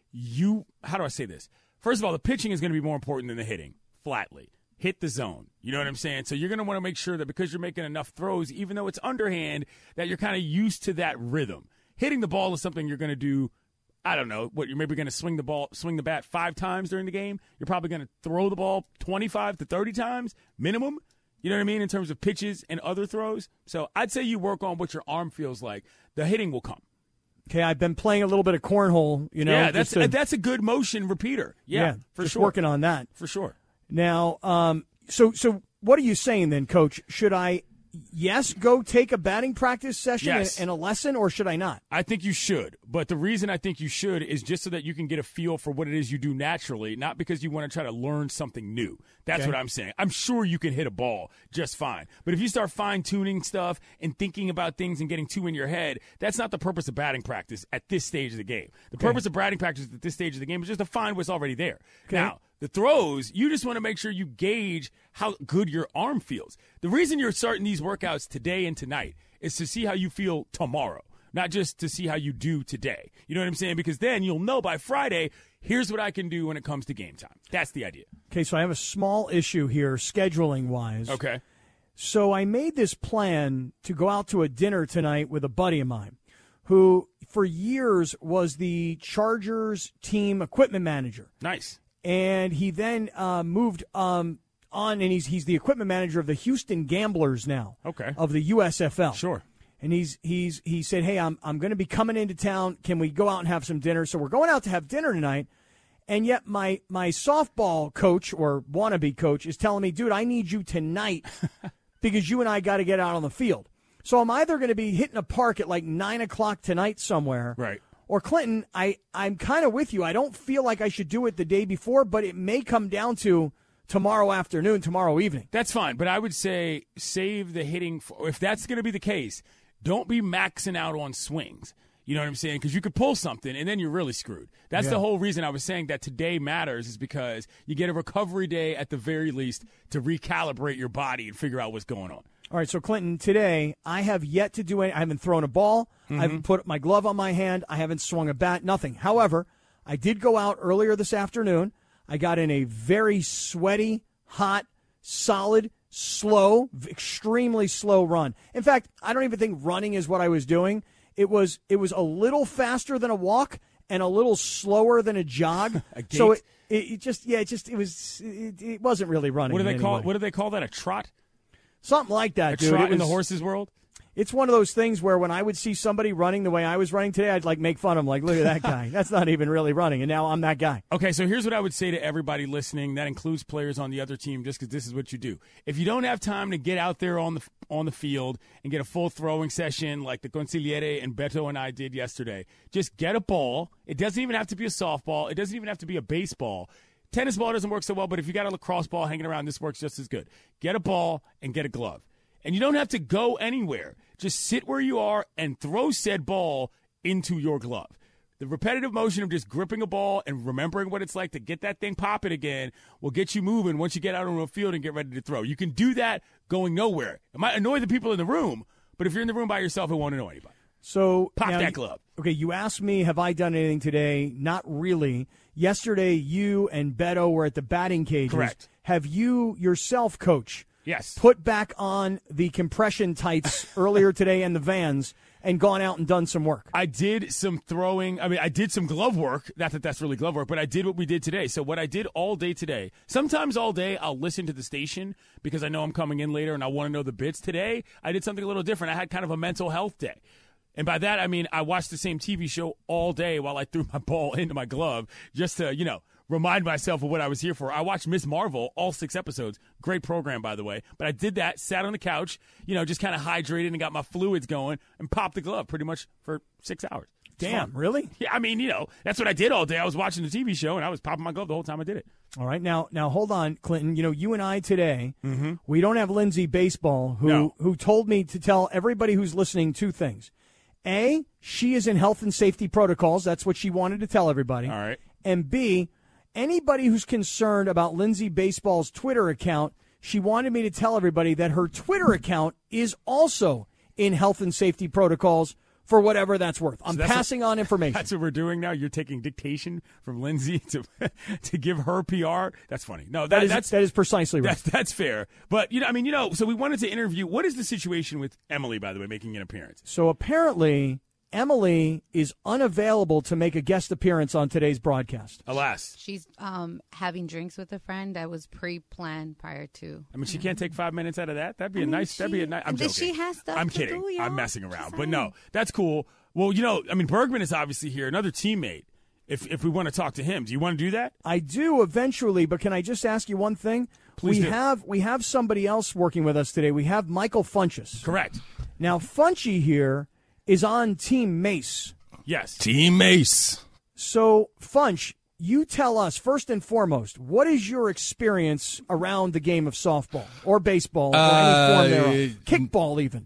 E: you – how do I say this? First of all, the pitching is going to be more important than the hitting, flatly. Hit the zone. You know what I'm saying? So you're going to want to make sure that because you're making enough throws, even though it's underhand, that you're kind of used to that rhythm. Hitting the ball is something you're going to do – I don't know, what, you're maybe going to swing the ball, swing the bat five times during the game. You're probably going to throw the ball twenty-five to thirty times minimum. You know what I mean, in terms of pitches and other throws. So I'd say you work on what your arm feels like. The hitting will come.
B: Okay, I've been playing a little bit of cornhole, you know.
E: yeah, that's
B: just to-
E: that's a good motion repeater. Yeah,
B: yeah,
E: for
B: just
E: sure.
B: working on that.
E: For sure.
B: Now, um, so so what are you saying then, Coach? Should I, yes, go take a batting practice session
E: Yes.
B: and, and a lesson, or should I not?
E: I think you should. But the reason I think you should is just so that you can get a feel for what it is you do naturally, not because you want to try to learn something new. That's
B: Okay.
E: what I'm saying. I'm sure you can hit a ball just fine. But if you start fine-tuning stuff and thinking about things and getting too in your head, that's not the purpose of batting practice at this stage of the game. The
B: Okay.
E: purpose of batting practice at this stage of the game is just to find what's already there.
B: Okay.
E: Now, the throws, you just want to make sure you gauge how good your arm feels. The reason you're starting these workouts today and tonight is to see how you feel tomorrow, not just to see how you do today. You know what I'm saying? Because then you'll know by Friday, here's what I can do when it comes to game time. That's the idea.
B: Okay, so I have a small issue here, scheduling-wise.
E: Okay.
B: So I made this plan to go out to a dinner tonight with a buddy of mine who, for years, was the Chargers team equipment manager.
E: Nice.
B: And he then uh, moved um, on, and he's he's the equipment manager of the Houston Gamblers now.
E: Okay.
B: Of the U S F L.
E: Sure.
B: And he's he's he said, "Hey, I'm I'm going to be coming into town. Can we go out and have some dinner?" So we're going out to have dinner tonight. And yet my my softball coach or wannabe coach is telling me, "Dude, I need you tonight because you and I got to get out on the field." So I'm either going to be hitting a park at like nine o'clock tonight somewhere,
E: Right.
B: or Clinton, I, I'm kind of with you. I don't feel like I should do it the day before, but it may come down to tomorrow afternoon, tomorrow evening.
E: That's fine, but I would say save the hitting. For, if that's going to be the case, don't be maxing out on swings. You know what I'm saying? Because you could pull something, and then you're really screwed. That's
B: Yeah.
E: the whole reason I was saying that today matters, is because you get a recovery day at the very least to recalibrate your body and figure out what's going on.
B: All right, so Clinton, today I have yet to do any. I haven't thrown a ball. I haven't put my glove on my hand. I haven't swung a bat. Nothing. However, I did go out earlier this afternoon. I got in a very sweaty, hot, solid, slow, extremely slow run. In fact, I don't even think running is what I was doing. It was it was a little faster than a walk and a little slower than a jog.
E: A gait?
B: So it, it, it just yeah, it just it was it, it wasn't really running.
E: What do they
B: in
E: call?
B: any way.
E: What do they call that? A trot?
B: Something like that,
E: A
B: dude.
E: trot
B: It
E: in the
B: was-
E: horses world?
B: It's one of those things where when I would see somebody running the way I was running today, I'd like make fun of them. Like, look at that guy. That's not even really running. And now I'm that guy.
E: Okay, so here's what I would say to everybody listening. That includes players on the other team, just because this is what you do. If you don't have time to get out there on the on the field and get a full throwing session like the Consigliere and Beto and I did yesterday, just get a ball. It doesn't even have to be a softball. It doesn't even have to be a baseball. Tennis ball doesn't work so well, but if you got a lacrosse ball hanging around, this works just as good. Get a ball and get a glove. And you don't have to go anywhere. Just sit where you are and throw said ball into your glove. The repetitive motion of just gripping a ball and remembering what it's like to get that thing popping again will get you moving once you get out on the field and get ready to throw. You can do that going nowhere. It might annoy the people in the room, but if you're in the room by yourself, it won't annoy anybody.
B: So
E: Pop
B: now,
E: that glove.
B: Okay, you asked me, have I done anything today? Not really. Yesterday, you and Beto were at the batting cages.
E: Correct.
B: Have you yourself, Coach,
E: Yes.
B: put back on the compression tights earlier today and the Vans and gone out and done some work?
E: I did some throwing. I mean, I did some glove work. Not that that's really glove work, but I did what we did today. So what I did all day today, sometimes all day I'll listen to the station because I know I'm coming in later and I want to know the bits. Today, I did something a little different. I had kind of a mental health day. And by that, I mean I watched the same T V show all day while I threw my ball into my glove just to, you know, remind myself of what I was here for. I watched Miz Marvel, all six episodes. Great program, by the way. But I did that, sat on the couch, you know, just kind of hydrated and got my fluids going and popped the glove pretty much for six hours.
B: Damn, really?
E: Yeah, I mean, you know, that's what I did all day. I was watching the T V show and I was popping my glove the whole time I did it.
B: All right, now, now hold on, Clinton. You know, you and I today, mm-hmm. we don't have Lindsay Baseball, who
E: No.
B: who told me to tell everybody who's listening two things. A, she is in health and safety protocols. That's what she wanted to tell everybody.
E: All right.
B: And B, anybody who's concerned about Lindsay Baseball's Twitter account, she wanted me to tell everybody that her Twitter account is also in health and safety protocols for whatever that's worth. I'm
E: that's
B: passing
E: what,
B: on information.
E: That's what we're doing now. You're taking dictation from Lindsay to to give her P R. That's funny. No, that,
B: that is
E: that's
B: that is precisely right.
E: That's, that's fair. But, you know, I mean, you know, so we wanted to interview. What is the situation with Emily, by the way, making an appearance?
B: So apparently, Emily is unavailable to make a guest appearance on today's broadcast.
E: Alas.
H: She's um, having drinks with a friend that was pre-planned prior to.
E: I mean, she can't take five minutes out of that. That'd be a
H: I mean,
E: nice. That'd be a
H: she-
E: nice. I'm
H: that
E: joking.
H: she has stuff
E: I'm
H: to
E: kidding.
H: do, y'all.
E: I'm messing around.
H: Just
E: But no,
H: saying.
E: that's cool. Well, you know, I mean, Bergman is obviously here, another teammate. If if we want to talk to him, do you want to do that?
B: I do eventually, but can I just ask you one thing?
E: Please
B: we
E: do.
B: have we have somebody else working with us today. We have Michael Funches.
E: Correct.
B: Now, Funchy here is on Team Mace.
E: Yes.
K: Team Mace.
B: So, Funch, you tell us, first and foremost, what is your experience around the game of softball or baseball or any form thereof? Kickball, even.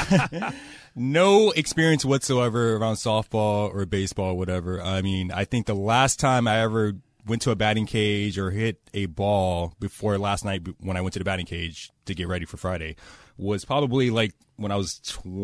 K: No experience whatsoever around softball or baseball, whatever. I mean, I think the last time I ever went to a batting cage or hit a ball before last night when I went to the batting cage to get ready for Friday was probably like when I was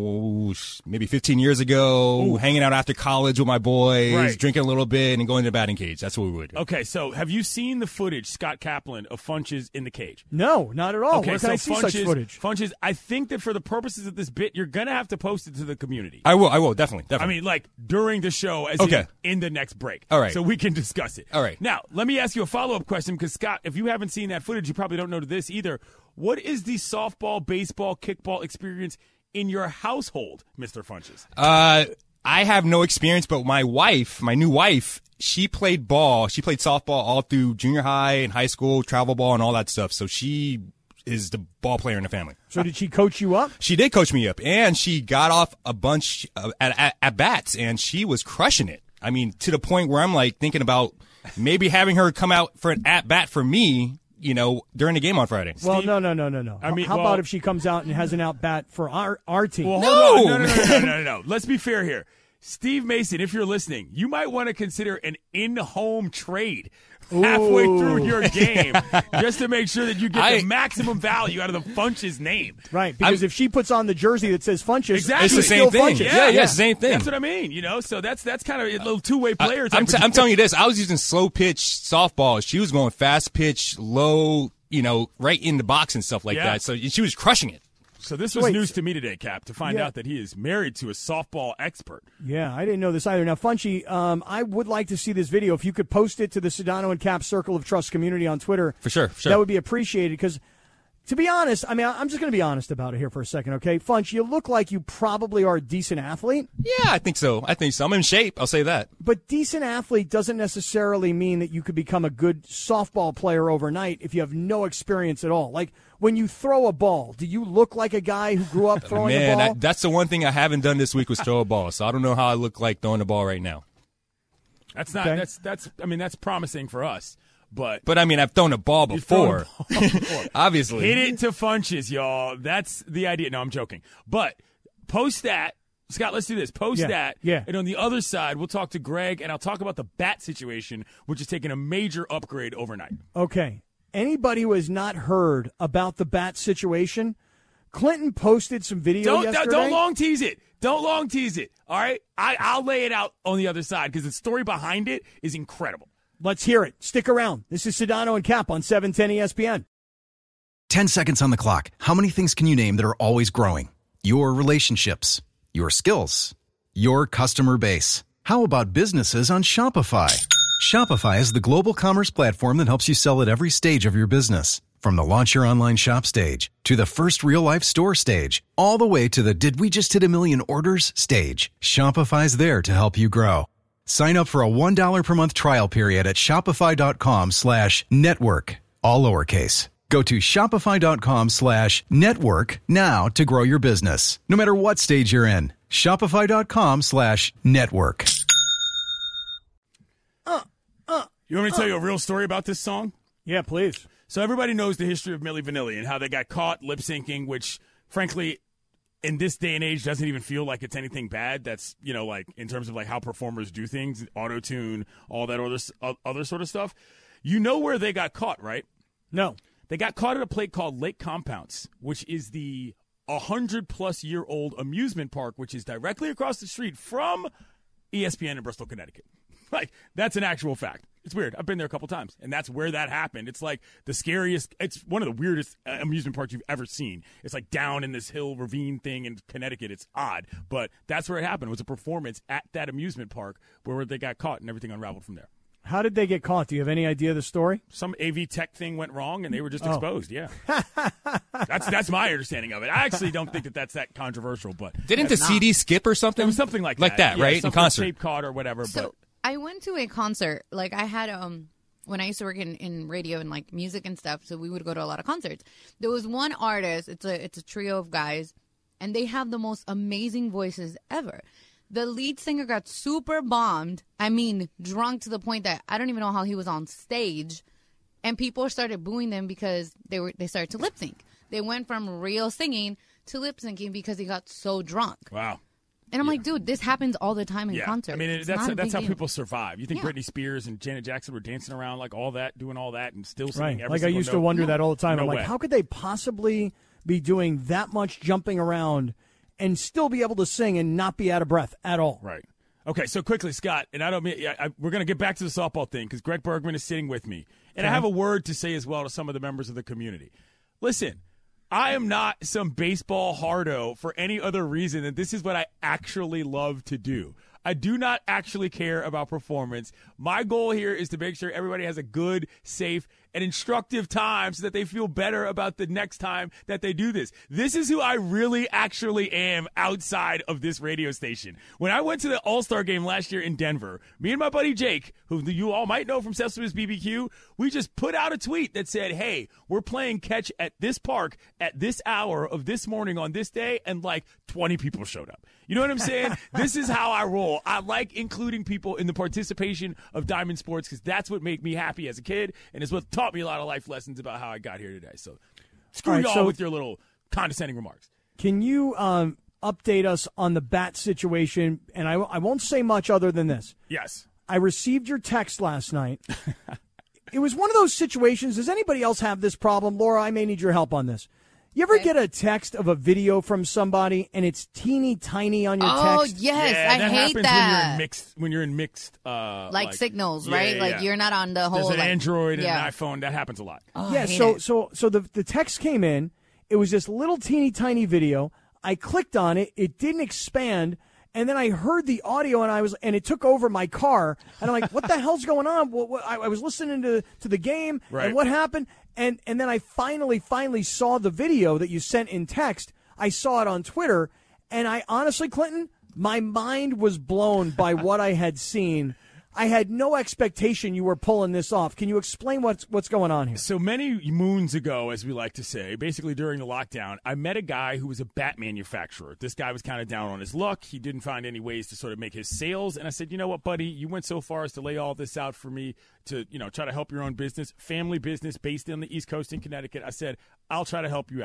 K: tw- maybe fifteen years ago, Ooh. hanging out after college with my boys,
E: Right.
K: drinking a little bit, and going to the batting cage. That's what we would do.
E: Okay, so have you seen the footage, Scott Kaplan, of Funches in the cage?
B: No, not at all.
E: Okay,
B: Where can
E: so
B: I see
E: Funches,
B: such footage?
E: Funches, I think that for the purposes of this bit, you're going to have to post it to the community.
K: I will. I will. Definitely.
E: I
K: Definitely.
E: mean, like during the show, as
K: Okay.
E: in, in the next break.
K: All right.
E: So we can discuss it.
K: All right.
E: Now, let me ask you a follow up question because, Scott, if you haven't seen that footage, you probably don't know this either. What is the softball, baseball, kickball experience in your household, Mister Funches?
K: Uh, I have no experience, but my wife, my new wife, she played ball. She played softball all through junior high and high school, travel ball and all that stuff. So she is the ball player in the family.
B: So did she coach you up?
K: She did coach me up, and she got off a bunch of, at, at, at bats, and she was crushing it. I mean, to the point where I'm like thinking about maybe having her come out for an at bat for me, you know, during the game on Friday.
B: Well, no, no, no, no, no.
E: I mean,
B: how
E: well-
B: about if she comes out and has an out bat for our our team?
E: Well,
K: No!
E: hold on. No, no, no, no, no, no, no. Let's be fair here. Steve Mason, if you're listening, you might want to consider an in-home trade halfway
B: Ooh.
E: through your game just to make sure that you get
K: I-
E: the maximum value out of the Funches name.
B: Right, because
K: I'm-
B: if she puts on the jersey that says Funches,
E: Exactly.
K: It's the
B: she's
K: same
B: still
K: thing.
B: Funches.
K: Yeah, yeah, it's the same thing.
E: That's what I mean, you know? So that's that's kind of a little two-way player type
K: I'm,
E: of
K: t- I'm
E: deal.
K: telling you this. I was using slow pitch softball. She was going fast pitch, low, you know, right in the box and stuff like
E: Yeah.
K: that. So she was crushing it.
E: So this was
B: Wait,
E: news to me today, Cap, to find
B: Yeah.
E: out that he is married to a softball expert.
B: Yeah, I didn't know this either. Now, Funchy, um, I would like to see this video. If you could post it to the Sedano and Cap Circle of Trust community on Twitter,
K: For sure, for sure.
B: that would be appreciated. Because, to be honest, I mean, I'm just going to be honest about it here for a second, okay? Funch, you look like you probably are a decent athlete,
K: Yeah, I think so. I think so. I'm in shape. I'll say that.
B: but decent athlete doesn't necessarily mean that you could become a good softball player overnight if you have no experience at all. Like, when you throw a ball, do you look like a guy who grew up throwing
K: Man,
B: a ball?
K: I, that's the one thing I haven't done this week was throw a ball. So I don't know how I look like throwing the ball right now.
E: That's not.
B: Okay.
E: That's that's. I mean, that's promising for us. But
K: But I mean, I've thrown a ball
E: You've thrown
K: before.
E: a ball before.
K: Obviously.
E: Hit it to Funches, y'all. That's the idea. No, I'm joking. But post that Scott, let's do this. Post
B: Yeah,
E: that.
B: yeah.
E: And on the other side, we'll talk to Greg, and I'll talk about the bat situation, which is taking a major upgrade overnight.
B: Okay. Anybody who has not heard about the bat situation, Clinton posted some video
E: Don't,
B: yesterday.
E: don't long tease it. Don't long tease it. All right? I, I'll lay it out on the other side because the story behind it is incredible.
B: Let's hear it. Stick around. This is Sedano and Cap on seven ten E S P N.
J: Ten seconds on the clock. How many things can you name that are always growing? Your relationships, your skills, your customer base. How about businesses on Shopify? Shopify is the global commerce platform that helps you sell at every stage of your business. From the launch your online shop stage to the first real life store stage, all the way to the did we just hit a million orders stage. Shopify's there to help you grow. Sign up for a one dollar per month trial period at shopify.com slash network, all lowercase. Go to shopify.com slash network now to grow your business, no matter what stage you're in. Shopify.com slash network.
E: Uh, uh, you want me to tell you a real story about this song?
B: Yeah, please.
E: So everybody knows the history of Milli Vanilli and how they got caught lip syncing, which, frankly, in this day and age doesn't even feel like it's anything bad. That's, you know, like in terms of like how performers do things, auto-tune, all that other, other sort of stuff. You know where they got caught, right?
B: No.
E: They got caught at a place called Lake Compounce, which is the one hundred plus year old amusement park, which is directly across the street from E S P N in Bristol, Connecticut. Like, that's an actual fact. It's weird. I've been there a couple times, and that's where that happened. It's like the scariest. It's one of the weirdest uh, amusement parks you've ever seen. It's like down in this hill ravine thing in Connecticut. It's odd, but that's where it happened. It was a performance at that amusement park where they got caught, and everything unraveled from there.
B: How did they get caught? Do you have any idea of the story?
E: Some A V tech thing went wrong, and they were just
B: Oh.
E: exposed. Yeah, that's that's my understanding of it. I actually don't think that that's that controversial, but
K: Didn't the
E: that's
K: C D skip or something?
E: It was something like,
K: Like that,
E: Yeah,
K: right? In
E: something
K: concert.
E: tape caught or whatever.
H: So
E: but
H: I went to a concert. Like I had um when I used to work in, in radio and like music and stuff, so we would go to a lot of concerts. There was one artist, it's a it's a trio of guys, and they have the most amazing voices ever. The lead singer got super bombed. I mean, drunk to the point that I don't even know how he was on stage, and people started booing them because they were they started to lip sync. They went from real singing to lip syncing because he got so drunk.
E: wow.
H: And I'm like, dude, this happens all the time in
E: Yeah,
H: concerts.
E: I mean, it,
H: It's
E: that's
H: not a
E: that's
H: big
E: how
H: deal.
E: people survive. You think
H: Yeah.
E: Britney Spears and Janet Jackson were dancing around like all that, doing all that, and still
B: Right.
E: singing every
B: Like I
E: single
B: used
E: note?
B: to wonder that all the time.
E: No
B: I'm like,
E: way.
B: how could they possibly be doing that much jumping around and still be able to sing and not be out of breath at all?
E: Right. Okay, so quickly, Scott, and I don't mean I, I, we're going to get back to the softball thing because Greg Bergman is sitting with me, and I have a word to say as well to some of the members of the community. Listen, I am not some baseball hardo for any other reason than this is what I actually love to do. I do not actually care about performance. My goal here is to make sure everybody has a good, safe, and instructive time so that they feel better about the next time that they do this. This is who I really actually am outside of this radio station. When I went to the All-Star game last year in Denver, me and my buddy Jake, who you all might know from Sesame's B B Q, we just put out a tweet that said, hey, we're playing catch at this park at this hour of this morning on this day, and like twenty people showed up. You know what I'm saying? This is how I roll. I like including people in the participation of Diamond Sports because that's what made me happy as a kid, and it's what taught me a lot of life lessons about how I got here today. So screw
B: All right,
E: y'all
B: so-
E: with your little condescending remarks.
B: Can you um, update us on the bat situation? And I, I won't say much other than this.
E: Yes.
B: I received your text last night. It was one of those situations. Does anybody else have this problem? Laura, I may need your help on this. You ever get a text of a video from somebody and it's teeny tiny on your
H: Oh,
B: text?
H: yes.
E: Yeah,
H: I
E: that
H: hate
E: happens
H: that.
E: when you're in mixed. When you're in mixed, uh,
H: like, signals,
E: yeah,
H: right?
E: yeah,
H: like
E: yeah.
H: you're not on the whole.
E: There's an
H: like,
E: Android
H: yeah.
E: and an iPhone. That happens a lot.
H: Oh, I
B: yeah,
H: hate
B: so
H: it.
B: so so the the text came in. It was this little teeny tiny video. I clicked on it. It didn't expand. And then I heard the audio, and I was, and it took over my car. And I'm like, "What the hell's going on?" What, what, I, I was listening to to the game,
E: Right.
B: and what happened? And and then I finally, finally saw the video that you sent in text. I saw it on Twitter, and I honestly, Clinton, my mind was blown by what I had seen. I had no expectation you were pulling this off. Can you explain what's what's going on here?
E: So many moons ago, as we like to say, basically during the lockdown, I met a guy who was a bat manufacturer. This guy was kind of down on his luck. He didn't find any ways to sort of make his sales. And I said, you know what, buddy, you went so far as to lay all this out for me to, you know, try to help your own business, family business based on the East Coast in Connecticut. I said, I'll try to help you out.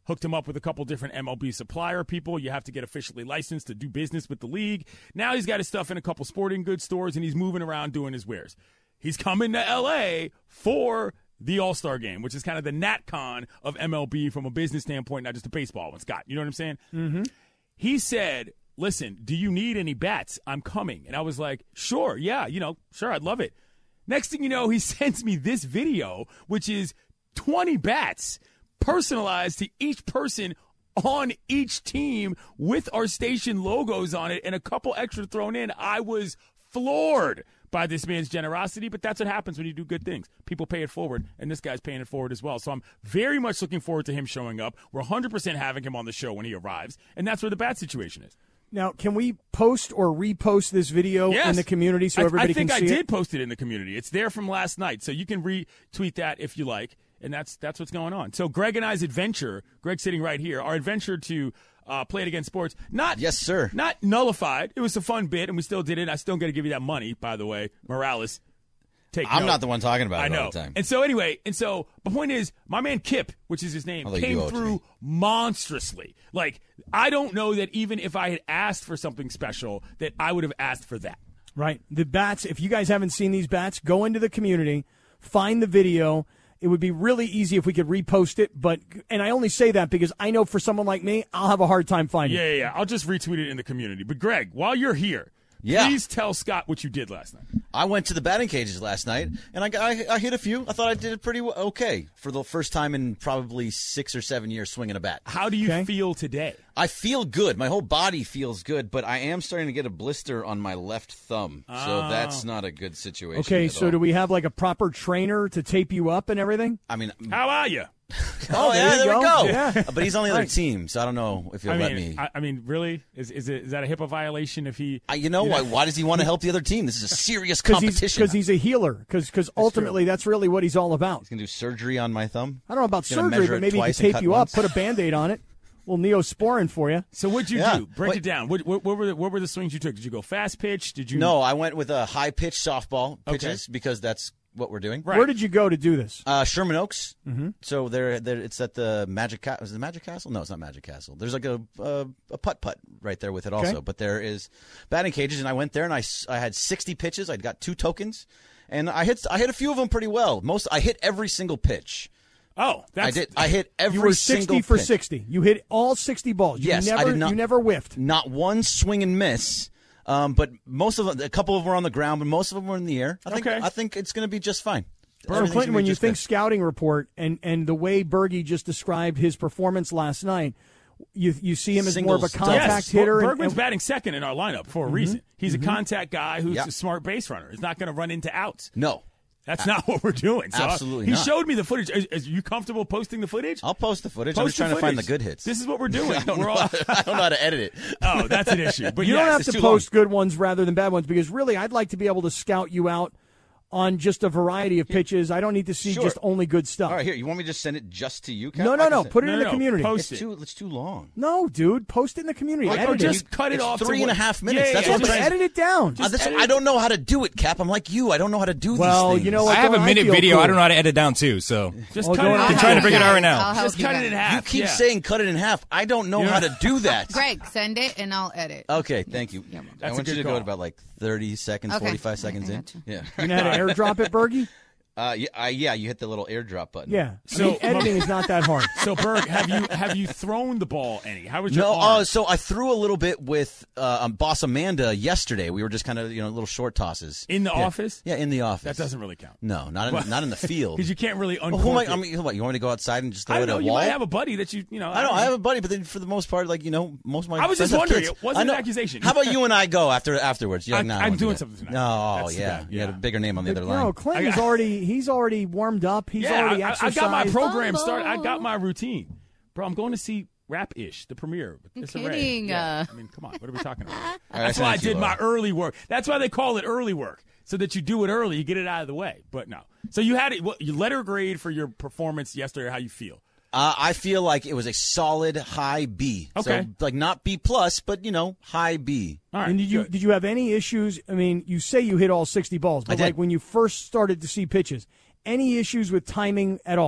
E: hooked him up with a couple different M L B supplier people. You have to get officially licensed to do business with the league. Now he's got his stuff in a couple sporting goods stores, and he's moving around doing his wares. He's coming to L A for the All-Star Game, which is kind of the NatCon of M L B from a business standpoint, not just a baseball one, Scott. You know what I'm saying?
B: Mm-hmm.
E: He said, listen, do you need any bats? I'm coming. And I was like, sure, yeah, you know, sure, I'd love it. Next thing you know, he sends me this video, which is twenty bats personalized to each person on each team with our station logos on it and a couple extra thrown in. I was floored by this man's generosity, but that's what happens when you do good things. People pay it forward, and this guy's paying it forward as well. So I'm very much looking forward to him showing up. We're one hundred percent having him on the show when he arrives, and that's where the bat situation is.
B: Now, can we post or repost this video
E: Yes.
B: in the community so
E: I,
B: everybody
E: I think
B: can see
E: I
B: it?
E: did post it in the community. It's there from last night, so you can retweet that if you like, and that's that's what's going on. So Greg and I's adventure, Greg sitting right here, our adventure to uh, Play It Again Sports, not
L: yes, sir,
E: not nullified. It was a fun bit, and we still did it. I still got to give you that money, by the way, Morales. Take
L: I'm
E: note.
L: not the one talking about
E: I
L: it
E: know.
L: all the time.
E: And so anyway, and so the point is, my man Kip, which is his name,
L: Although you
E: came
L: owe it to
E: through
L: me.
E: monstrously. Like, I don't know that even if I had asked for something special, that I would have asked for that.
B: Right. The bats, if you guys haven't seen these bats, go into the community, find the video. It would be really easy if we could repost it, but and I only say that because I know for someone like me, I'll have a hard time finding
E: Yeah,
B: it.
E: yeah, yeah. I'll just retweet it in the community. But Greg, while you're here,
L: Yeah.
E: please tell Scott what you did last night.
L: I went to the batting cages last night, and I, I, I hit a few. I thought I did it pretty w- okay for the first time in probably six or seven years swinging a bat.
E: How do you
B: Okay.
E: feel today?
L: I feel good. My whole body feels good, but I am starting to get a blister on my left thumb, so
E: Oh.
L: that's not a good situation.
B: Okay,
L: at
B: so
L: all.
B: do we have like a proper trainer to tape you up and everything?
L: I mean,
E: How are you?
L: oh,
B: there
L: yeah,
B: you
L: there we
B: go.
L: go.
B: Yeah.
L: But he's on the other
B: Right.
L: team, so I don't know if he'll
E: I
L: let
E: mean,
L: me.
E: I, I mean, really? Is is it is that a HIPAA violation if he?
L: I, you know,
E: you
L: why,
E: know-
L: why does he want to help the other team? This is a serious
B: Because he's,
L: competition.
B: 'cause he's a healer. Because ultimately, that's really what he's all about.
L: He's going to do surgery on my thumb.
B: I don't know about
L: He's gonna
B: surgery,
L: measure
B: but
L: it
B: maybe he could
L: twice and
B: tape
L: cut
B: you
L: once.
B: up, put a Band-Aid on it, a little Neosporin for you.
E: So what'd you
L: Yeah.
E: do? Break
L: Wait.
E: it down. What, what, what were the, what were the swings you took? Did you go fast pitch? Did you?
L: No, I went with a high pitch softball pitches because that's what we're doing.
E: Right.
B: Where did you go to do this?
L: Uh, Sherman Oaks.
B: Mm-hmm.
L: So there, there, it's at the Magic. Ca- is it the Magic Castle? No, it's not Magic Castle. There's like a a, a putt putt right there with it also.
B: Okay.
L: But there is batting cages, and I went there and I, s- I had sixty pitches. I got two tokens, and I hit I hit a few of them pretty well. Most I hit every single pitch.
E: Oh, that's
L: I did. I hit every
B: You were
L: single
B: sixty for
L: pitch.
B: sixty. You hit all sixty balls. You
L: Yes,
B: never,
L: I did not.
B: You never whiffed.
L: Not one swing and miss. Um, but most of them, a couple of them were on the ground, but most of them were in the air. I think
E: Okay.
L: I think it's going to be just fine.
B: So
L: Everything's
B: Clinton,
L: gonna
B: when
L: be
B: you
L: just
B: think
L: good.
B: scouting report and, and the way Bergie just described his performance last night, you you see him as more of a
L: Singles, doubles.
B: contact
E: Yes,
B: hitter. and-
E: Bergman's
B: and-
E: batting second in our lineup for a reason. He's a contact guy who's
L: Yeah.
E: a smart base runner. He's not going to run into outs.
L: No,
E: That's not what we're doing. So, uh,
L: Absolutely
E: He
L: not.
E: showed me the footage. Is, is you comfortable posting the footage?
L: I'll post the footage. I'm
E: Post
L: just trying
E: the
L: to find the
E: footage.
L: good hits.
E: This is what we're doing.
L: I don't,
E: we're
L: know,
E: all.
L: I don't know how to edit it.
E: Oh, that's an issue. But
B: you
E: yes,
B: don't have
L: it's
B: to
L: too
B: post good ones rather than bad ones because really, I'd like to be able to scout you out on just a variety of pitches. I don't need to see
L: Sure.
B: just only good stuff.
L: All right, here. You want me to just send it just to you? Cap?
B: No,
L: I
B: no,
L: can
B: no.
L: send-
B: Put it
E: No,
B: in
E: no,
B: the
E: no.
B: community.
E: Post
L: It's too. It's too long.
B: No, dude, post it in the community.
E: Like,
B: edit
E: or
B: it.
E: just cut it
L: It's
E: off. to
L: three and
E: what-
L: a half minutes.
E: Yeah,
L: That's
E: yeah,
L: what
B: yeah,
L: I'm
B: but
L: trying-
B: edit it down.
L: Uh, this-
E: edit
L: I
E: it.
L: don't know how to do it, Cap. I'm like you. I don't know how to do
B: Well,
L: these things.
B: you know what?
K: I have a
B: Don't
K: minute
B: feel
K: video.
B: cool.
K: I don't know how to edit down too. So
E: Just
B: Oh,
E: cut
B: don't
E: it
B: I
E: in
K: I'm
B: have
E: half.
K: trying to
B: you
K: figure it out right
H: I'll
K: now.
H: help
E: Just
H: you
E: cut it
H: guys.
E: in half.
L: You keep
E: yeah.
L: saying cut it in half. I don't know
E: Yeah.
L: how to do that.
H: Greg, send it and I'll edit.
L: Okay, thank you.
H: Yeah.
L: I
E: That's a
L: want you
E: good
L: to go
E: call.
L: at about like thirty seconds,
H: Okay.
L: forty-five seconds
H: I
L: in.
H: got you.
L: Yeah.
B: You know how to airdrop it, Bergie?
L: Uh, yeah, uh, yeah, you hit the little airdrop button.
B: Yeah.
E: So-
B: I mean, editing is not that hard.
E: So, Berg, have you have you thrown the ball any? How was your
L: No,
E: arm?
L: uh, so I threw a little bit with uh, um, Boss Amanda yesterday. We were just kind of, you know, little short tosses.
E: in the
L: yeah.
E: office?
L: Yeah, in the office.
E: That doesn't really count.
L: No, not in, not in the field.
E: Because you can't really
L: Well,
E: uncork
L: who am I,
E: it.
L: I mean, what, you want me to go outside and just throw
E: I
L: it
E: don't
L: at
E: know.
L: a
E: You
L: wall?
E: might have a buddy that you, you know.
L: I know
E: don't
L: I have a buddy, but then for the most part, like you know, most of my
E: I was
L: friends
E: just
L: have
E: wondering.
L: kids.
E: It wasn't
L: I know.
E: an accusation.
L: How about you and I go after afterwards? You're like,
E: I'm-
L: nah, I
E: I'm
L: won't do
E: doing
L: that.
E: something tonight.
L: No,
E: That's the
L: yeah,
E: guy,
L: you had a
E: yeah.
L: bigger name on the other
B: No,
L: line.
B: Clinton's
E: I got-
B: already he's already warmed up. He's
E: yeah,
B: already
E: I, I
B: exercised.
E: got my program started. I got my routine. Bro, I'm going to see Rap-ish, the premiere. With
H: I'm
E: Issa Rae.
H: kidding,
E: Yeah.
H: uh.
E: I mean, come on. What are we talking about?
L: All right,
E: That's why I
L: thank you,
E: did my
L: Laura.
E: early work. That's why they call it early work, so that you do it early. You get it out of the way. But no. So you had it. Well, you letter grade for your performance yesterday. How you feel?
L: Uh, I feel like it was a solid high B.
E: Okay.
L: So, like not B plus, but you know, high B.
E: All right.
B: And did you
E: good.
B: did you have any issues? I mean, you say you hit all sixty balls, but
L: I did.
B: like when you first started to see pitches, any issues with timing at all?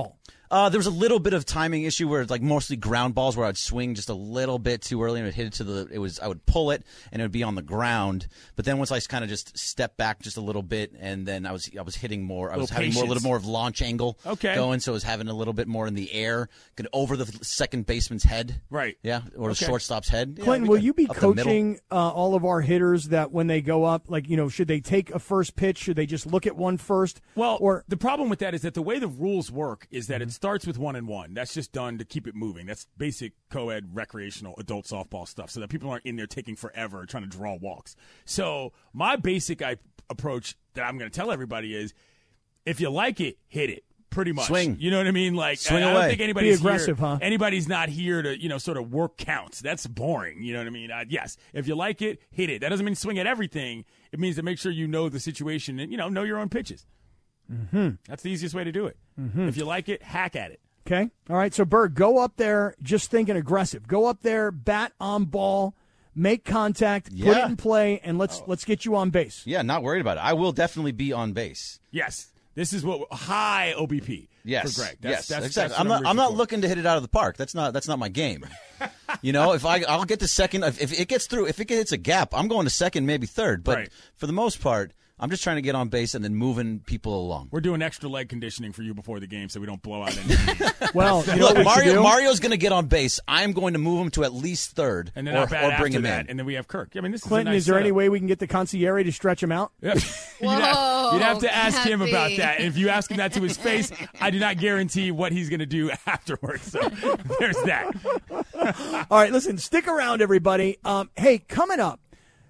L: Uh, there was a little bit of timing issue where it's like mostly ground balls where I'd swing just a little bit too early and it hit it to the. It was I would pull it and it would be on the ground. But then once I kind of just stepped back just a little bit and then I was I was hitting more. I was having more, a little more of launch angle
E: okay.
L: going, so I was having a little bit more in the air, get over the second baseman's head.
E: Right.
L: Yeah, or
E: okay.
L: the shortstop's head.
B: Clinton,
L: yeah,
B: will you be
L: Up
B: coaching uh, all of our hitters that when they go up, like you know, should they take a first pitch? Should they just look at one first?
E: Well,
B: or
E: the problem with that is that the way the rules work is that mm-hmm. it starts with one and one. That's just done to keep it moving. That's basic co-ed recreational adult softball stuff so that people aren't in there taking forever trying to draw walks. So my basic I, approach that I'm going to tell everybody is if you like it, hit it. Pretty much.
L: Swing.
E: You know what I mean? Like,
L: Swing
E: I, I
L: away.
E: don't think anybody's
B: Be aggressive,
E: here,
B: huh?
E: anybody's not here to, you know, sort of work counts. That's boring. You know what I mean? Uh, yes. If you like it, hit it. That doesn't mean swing at everything. It means to make sure you know the situation and, you know, know your own pitches.
B: Mm-hmm.
E: That's the easiest way to do it.
B: Mm-hmm.
E: If you like it, hack at it.
B: Okay. All right. So, Berg, go up there just thinking aggressive. Go up there, bat on ball, make contact,
L: Yeah.
B: put it in play, and let's let's get you on base.
L: Yeah, not worried about it. I will definitely be on base.
E: Yes. This is what high O B P
L: Yes,
E: for Greg. That's,
L: yes,
E: that's,
L: exactly.
E: that's
L: I'm
E: what
L: not. I'm not
E: for.
L: looking to hit it out of the park. That's not. That's not my game. You know, if I, I'll get to second. If, if it gets through, if it hits a gap, I'm going to second, maybe third. But
E: Right.
L: for the most part, I'm just trying to get on base and then moving people along.
E: We're doing extra leg conditioning for you before the game so we don't blow out any.
B: Well, you know
L: Look,
B: what we should
L: Mario.
B: do?
L: Mario's going to get on base. I'm going to move him to at least third,
E: And then
L: or,
E: not bad
L: or bring
E: after
L: him
E: that,
L: in.
E: and then we have Kirk. I mean, this
B: Clinton,
E: is a nice
B: is there any
E: setup.
B: way we can get the consigliere to stretch him out?
E: Yep.
H: Whoa,
E: you'd, have, you'd have to ask him
H: Kathy.
E: about that. And if you ask him that to his face, I do not guarantee what he's going to do afterwards. So there's that.
B: All right, listen, stick around, everybody. Um, hey, coming up.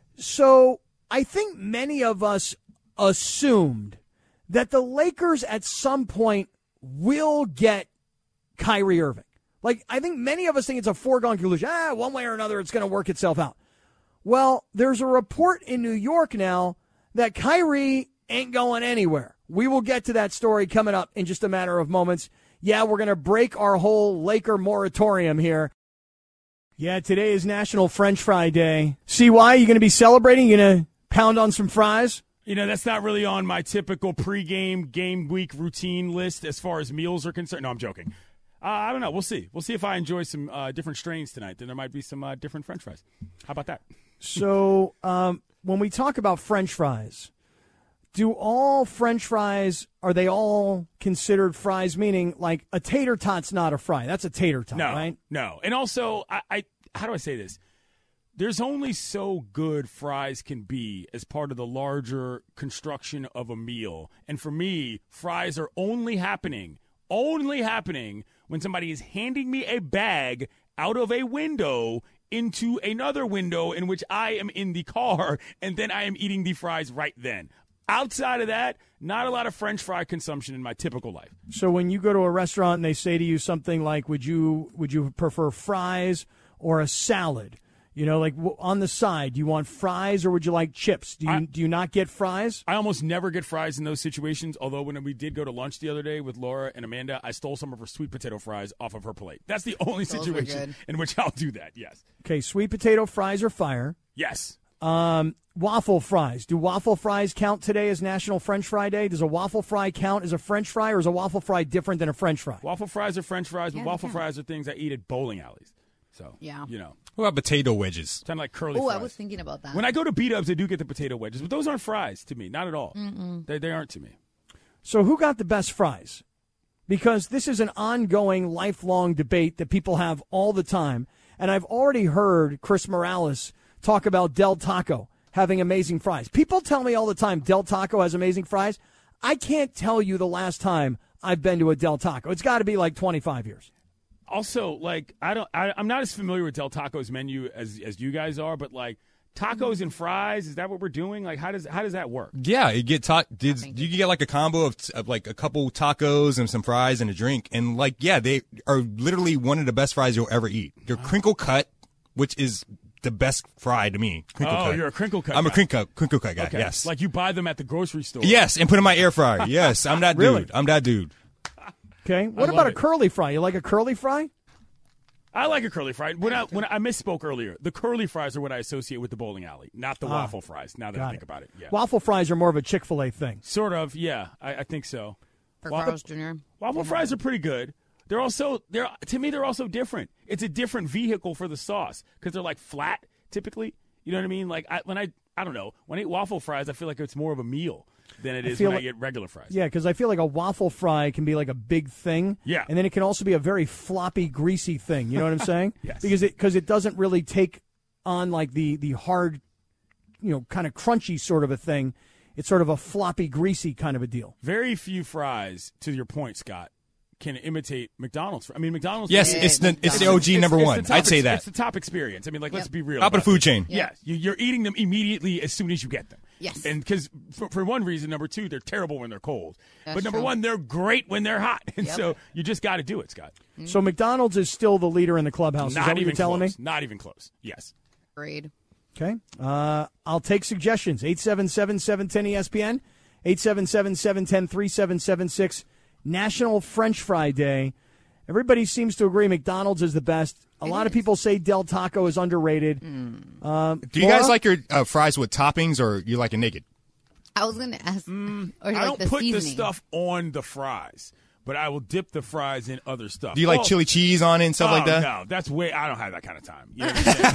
B: So I think many of us assumed that the Lakers at some point will get Kyrie Irving. Like, I think many of us think it's a foregone conclusion. Ah, one way or another, it's going to work itself out. Well, there's a report in New York now that Kyrie ain't going anywhere. We will get to that story coming up in just a matter of moments. Yeah, we're going to break our whole Laker moratorium here. Yeah, today is National French Fry Day. C Y, you going to be celebrating? You going to pound on some fries?
E: You know, that's not really on my typical pregame game week routine list as far as meals are concerned. No, I'm joking. Uh, I don't know. We'll see. We'll see if I enjoy some uh, different strains tonight. Then there might be some uh, different French fries. How about that?
B: So um, when we talk about French fries, do all French fries, are they all considered fries, meaning like a tater tot's not a fry? That's a tater tot,
E: No,
B: right?
E: no. And also, I, I how do I say this? There's only so good fries can be as part of the larger construction of a meal. And for me, fries are only happening, only happening when somebody is handing me a bag out of a window into another window in which I am in the car, and then I am eating the fries right then. Outside of that, not a lot of French fry consumption in my typical life.
B: So when you go to a restaurant and they say to you something like, would you would you prefer fries or a salad? You know, like w- on the side, do you want fries or would you like chips? Do you
E: I-
B: do you not get fries?
E: I almost never get fries in those situations, although when we did go to lunch the other day with Laura and Amanda, I stole some of her sweet potato fries off of her plate. That's the only
H: Those were
E: situation
H: good.
E: in which I'll do that, yes.
B: Okay, sweet potato fries are fire.
E: Yes.
B: Um, waffle fries. Do waffle fries count today as National French Fry Day? Does a waffle fry count as a French fry, or is a waffle fry different than a French fry?
E: Waffle fries are French fries, but
H: Yeah,
E: waffle
H: they count.
E: fries are things I eat at bowling alleys. So,
H: Yeah.
E: you know,
K: What about potato wedges?
E: kind of like curly
H: Oh,
E: fries.
H: I was thinking about that.
E: When I go to B-Dubs, I do get the potato wedges, but those aren't fries to me, not at all. They, they aren't to me.
B: So who got the best fries? Because this is an ongoing, lifelong debate that people have all the time. And I've already heard Chris Morales talk about Del Taco having amazing fries. People tell me all the time Del Taco has amazing fries. I can't tell you the last time I've been to a Del Taco. It's got to be like twenty-five years.
E: Also, like, I don't, I, I'm not as familiar with Del Taco's menu as as you guys are, but like tacos and fries, is that what we're doing? Like, how does how does that work?
K: Yeah, you get ta- did,
H: thank
K: you get like a combo of, of like a couple tacos and some fries and a drink, and like yeah, they are literally one of the best fries you'll ever eat. They're crinkle cut, which is the best fry to me. Crinkle
E: Oh,
K: cut.
E: you're a crinkle cut
K: I'm a
E: guy.
K: crinkle crinkle cut guy.
E: Okay.
K: Yes,
E: Like you buy them at the grocery store.
K: yes, and put in my air fryer. Yes, I'm that
B: Really?
K: dude. I'm that dude.
B: Okay. What
E: love
B: about a
E: it.
B: curly fry? You like a curly fry?
E: I like a curly fry. When I when I misspoke earlier, the curly fries are what I associate with the bowling alley, not the
B: Ah,
E: waffle fries. Now that I
B: got
E: think
B: it.
E: about it, yeah,
B: Waffle fries are more of a Chick-fil-A thing.
E: sort of. Yeah, I, I think so.
H: For
E: Waffle,
H: Carl's Junior
E: waffle fries are pretty good. they're also they're to me they're also different. It's a different vehicle for the sauce because they're like flat typically. You know what I mean? Like I, when I I don't know when I eat waffle fries, I feel like it's more of a meal than it
B: I
E: is
B: feel
E: when
B: like-
E: I get regular fries.
B: Yeah, because I feel like a waffle fry can be like a big thing.
E: Yeah.
B: And then it can also be a very floppy, greasy thing. You know what I'm saying?
E: Yes.
B: Because it, cause it doesn't really take on like the, the hard, you know, kind of crunchy sort of a thing. It's sort of a floppy, greasy kind of a deal.
E: Very few fries, to your point, Scott, can imitate McDonald's. fr- I mean, McDonald's.
K: Yes,
E: fries-
K: it's the it's the O G number
E: it's
K: one.
E: the top
K: I'd say
E: ex-
K: that.
E: It's the top experience. I mean, like, let's
H: Yep.
E: be real.
K: Top of the
E: about
K: food
E: it.
K: chain.
E: Yeah, you, you're eating them immediately as soon as you get them.
H: Yes.
E: And because for, for one reason, number two, they're terrible when they're cold.
H: That's
E: but number
H: true.
E: one, they're great when they're hot. And
H: Yep.
E: so you just got to do it, Scott.
B: So McDonald's is still the leader in the clubhouse. Is that
E: Not
B: what
E: even
B: you're telling
E: close.
B: me?
E: Not even close. Yes.
H: Agreed.
B: Okay. Uh, I'll take suggestions. eight seven seven, seven one zero, E S P N, eight seven seven, seven one zero, three seven seven six. National French Fry Day. Everybody seems to agree McDonald's is the best. A
H: It
B: lot of
H: is.
B: people say Del Taco is underrated. Um,
K: Do you
B: Laura?
K: guys like your uh, fries with toppings, or you like it naked?
H: I was gonna ask. or
E: I
H: like
E: don't
H: the
E: put
H: seasoning.
E: the stuff on the fries, but I will dip the fries in other stuff.
K: Do you like
E: Oh,
K: chili cheese on it and stuff
E: oh,
K: like that?
E: No, that's way. I don't have that kind of time. You know what I'm saying?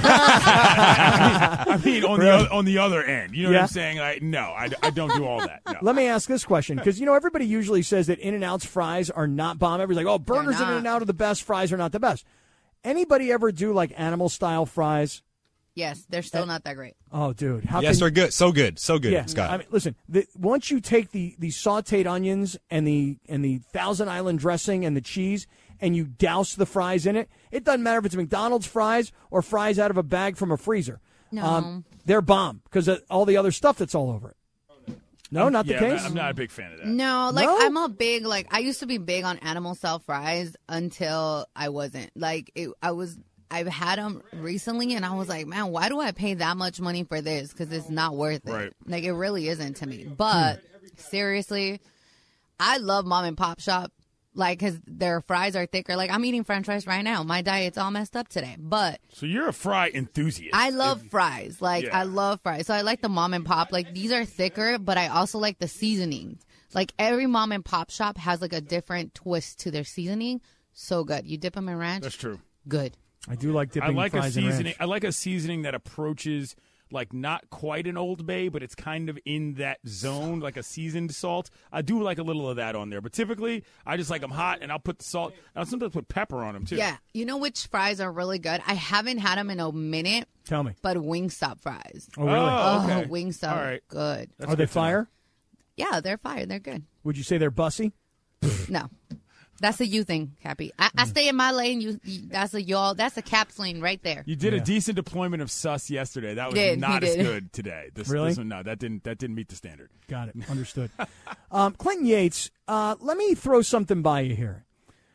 E: I mean, I mean, on the other, on the other end, you know
B: Yeah.
E: what I'm saying? Like, no, I, I don't do all that. No.
B: Let me ask this question, because, you know, everybody usually says that In-N-Out's fries are not bomb. Everybody's like, oh, burgers
H: They're
B: in
H: not.
B: In-N-Out are the best, fries are not the best. Anybody ever do, like, animal-style fries?
H: Yes, they're still not that great.
B: Oh, dude. How
K: Yes,
B: can
K: they're good. So good. So good,
B: Yeah,
K: Scott.
B: I mean, listen. The, once you take the, the sautéed onions and the and the Thousand Island dressing and the cheese, and you douse the fries in it, it doesn't matter if it's McDonald's fries or fries out of a bag from a freezer.
H: No.
B: They're bomb because of all the other stuff that's all over it. No, not
E: yeah,
B: the
E: I'm
B: case.
E: not, I'm not a big fan of that.
H: No, like
B: No?
H: I'm a big like I used to be big on animal style fries until I wasn't. Like it, I was. I've had them recently, and I was like, man, why do I pay that much money for this? Because it's not worth it.
E: Right.
H: Like it really isn't to me. But seriously, I love mom and pop shop. Like, because their fries are thicker. Like, I'm eating French fries right now. My diet's all messed up today. But
E: So you're a fry enthusiast.
H: I love fries. Like,
E: Yeah.
H: I love fries. So I like the mom and pop. Like, these are thicker, but I also like the seasonings. Like, every mom and pop shop has, like, a different twist to their seasoning. So good. You dip them in ranch.
E: That's true.
H: Good.
B: I do like
E: I
B: dipping
E: like a
B: fries in
E: seasoning.
B: ranch.
E: I like a seasoning that approaches like not quite an Old Bay, but it's kind of in that zone, like a seasoned salt. I do like a little of that on there, but typically I just like them hot, and I'll put the salt. I'll sometimes put pepper on them too.
H: Yeah. You know which fries are really good? I haven't had them in a minute,
B: Tell me.
H: but Wingstop fries.
B: Oh, really?
E: Oh,
H: Oh,
E: okay.
H: Wingstop.
E: All right.
H: Good.
E: That's
B: Are they
E: good to know.
B: fire?
H: Yeah, they're fire. They're good.
B: Would you say they're bussy?
H: No. That's a you thing, Cappy. I, I stay in my lane. You, you that's a y'all. That's a Caps lane right there.
E: You did
B: Yeah.
E: a decent deployment of sus yesterday. That was
H: Did, he
E: not as
H: did.
E: good today. This,
B: Really?
E: This one, no, that didn't. That didn't meet the standard.
B: Got it. Understood. um, Clinton Yates, uh, let me throw something by you here.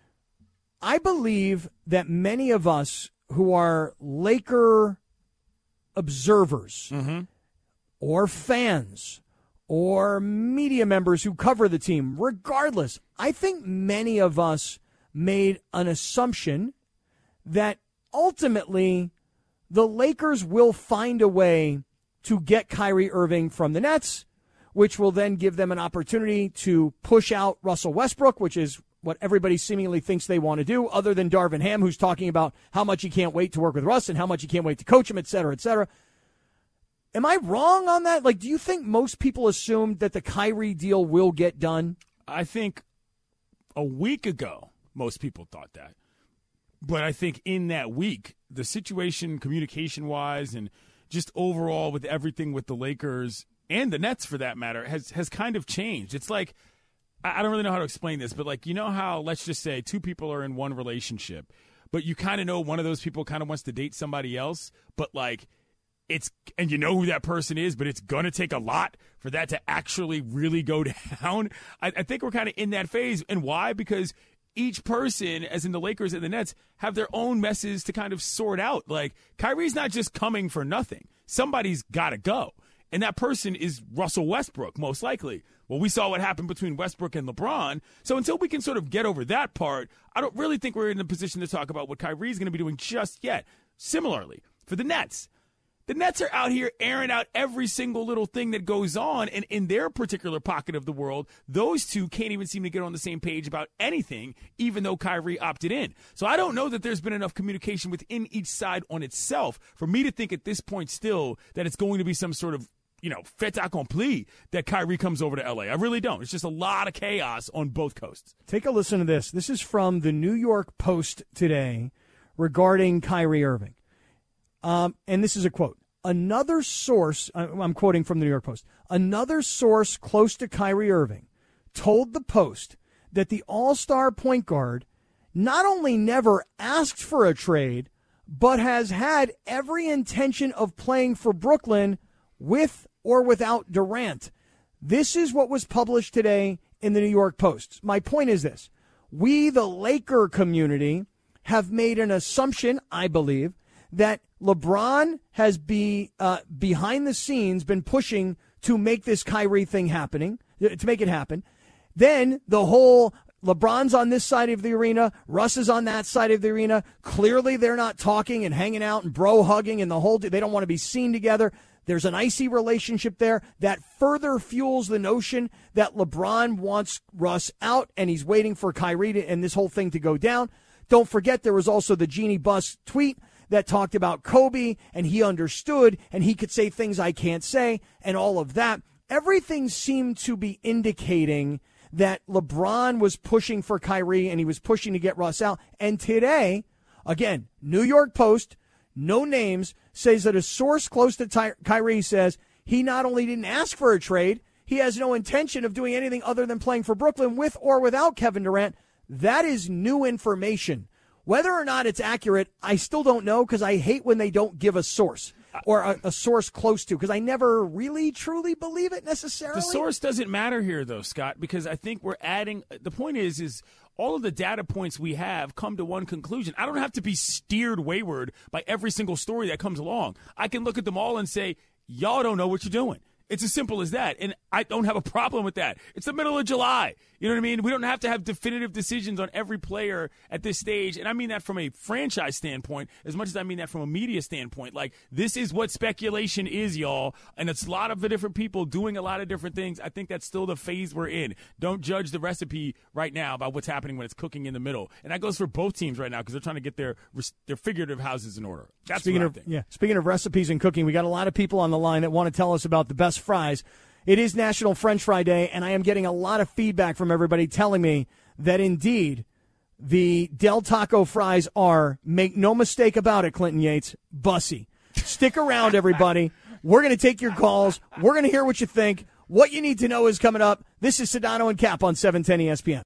B: I believe that many of us who are Laker observers or fans or media members who cover the team, regardless, I think many of us made an assumption that ultimately the Lakers will find a way to get Kyrie Irving from the Nets, which will then give them an opportunity to push out Russell Westbrook, which is what everybody seemingly thinks they want to do, other than Darvin Ham, who's talking about how much he can't wait to work with Russ and how much he can't wait to coach him, et cetera, et cetera. Am I wrong on that? Like, do you think most people assumed that the Kyrie deal will get done?
E: I think a week ago, most people thought that. But I think in that week, the situation communication-wise and just overall with everything with the Lakers and the Nets, for that matter, has has kind of changed. It's like, I I don't really know how to explain this, but like, you know how, let's just say, two people are in one relationship, but you kind of know one of those people kind of wants to date somebody else, but like, it's and you know who that person is, but it's going to take a lot for that to actually really go down. I, I think we're kind of in that phase. And why? Because each person, as in the Lakers and the Nets, have their own messes to kind of sort out. Like, Kyrie's not just coming for nothing. Somebody's got to go. And that person is Russell Westbrook, most likely. Well, we saw what happened between Westbrook and LeBron. So until we can sort of get over that part, I don't really think we're in a position to talk about what Kyrie's going to be doing just yet. Similarly, for the Nets, The Nets are out here airing out every single little thing that goes on, and in their particular pocket of the world, those two can't even seem to get on the same page about anything, even though Kyrie opted in. So I don't know that there's been enough communication within each side on itself for me to think at this point still that it's going to be some sort of, you know, fait accompli that Kyrie comes over to L A. I really don't. It's just a lot of chaos on both coasts.
B: Take a listen to this. This is from the New York Post today regarding Kyrie Irving. Um, and this is a quote. Another source, I'm quoting from the New York Post, another source close to Kyrie Irving told the Post that the all-star point guard not only never asked for a trade, but has had every intention of playing for Brooklyn with or without Durant. This is what was published today in the New York Post. My point is this. We, the Laker community, have made an assumption, I believe, that LeBron has be uh, behind the scenes been pushing to make this Kyrie thing happening, to make it happen. Then the whole LeBron's on this side of the arena, Russ is on that side of the arena. Clearly they're not talking and hanging out and bro hugging and the whole, they don't want to be seen together. There's an icy relationship there that further fuels the notion that LeBron wants Russ out and he's waiting for Kyrie to, and this whole thing to go down. Don't forget there was also the Jeannie Buss tweet that talked about Kobe, and he understood, and he could say things I can't say, and all of that. Everything seemed to be indicating that LeBron was pushing for Kyrie, and he was pushing to get Russ out. And today, again, New York Post, no names, says that a source close to Ty- Kyrie says he not only didn't ask for a trade, he has no intention of doing anything other than playing for Brooklyn with or without Kevin Durant. That is new information. Whether or not it's accurate, I still don't know because I hate when they don't give a source or a, a source close to because I never really, truly believe it necessarily.
E: The source doesn't matter here, though, Scott, because I think we're adding – the point is, is all of the data points we have come to one conclusion. I don't have to be steered wayward by every single story that comes along. I can look at them all and say, y'all don't know what you're doing. It's as simple as that, and I don't have a problem with that. It's the middle of July. You know what I mean? We don't have to have definitive decisions on every player at this stage, and I mean that from a franchise standpoint as much as I mean that from a media standpoint. Like, this is what speculation is, y'all, and it's a lot of the different people doing a lot of different things. I think that's still the phase we're in. Don't judge the recipe right now about what's happening when it's cooking in the middle, and that goes for both teams right now because they're trying to get their their figurative houses in order. That's
B: speaking
E: what I
B: of
E: think.
B: yeah. Speaking of recipes and cooking, we got a lot of people on the line that want to tell us about the best fries. It is National French Fry Day, and I am getting a lot of feedback from everybody telling me that indeed the Del Taco fries are, make no mistake about it, Clinton Yates, bussy. Stick around, everybody. We're going to take your calls. We're going to hear what you think. What you need to know is coming up. This is Sedano and Cap on seven ten E S P N.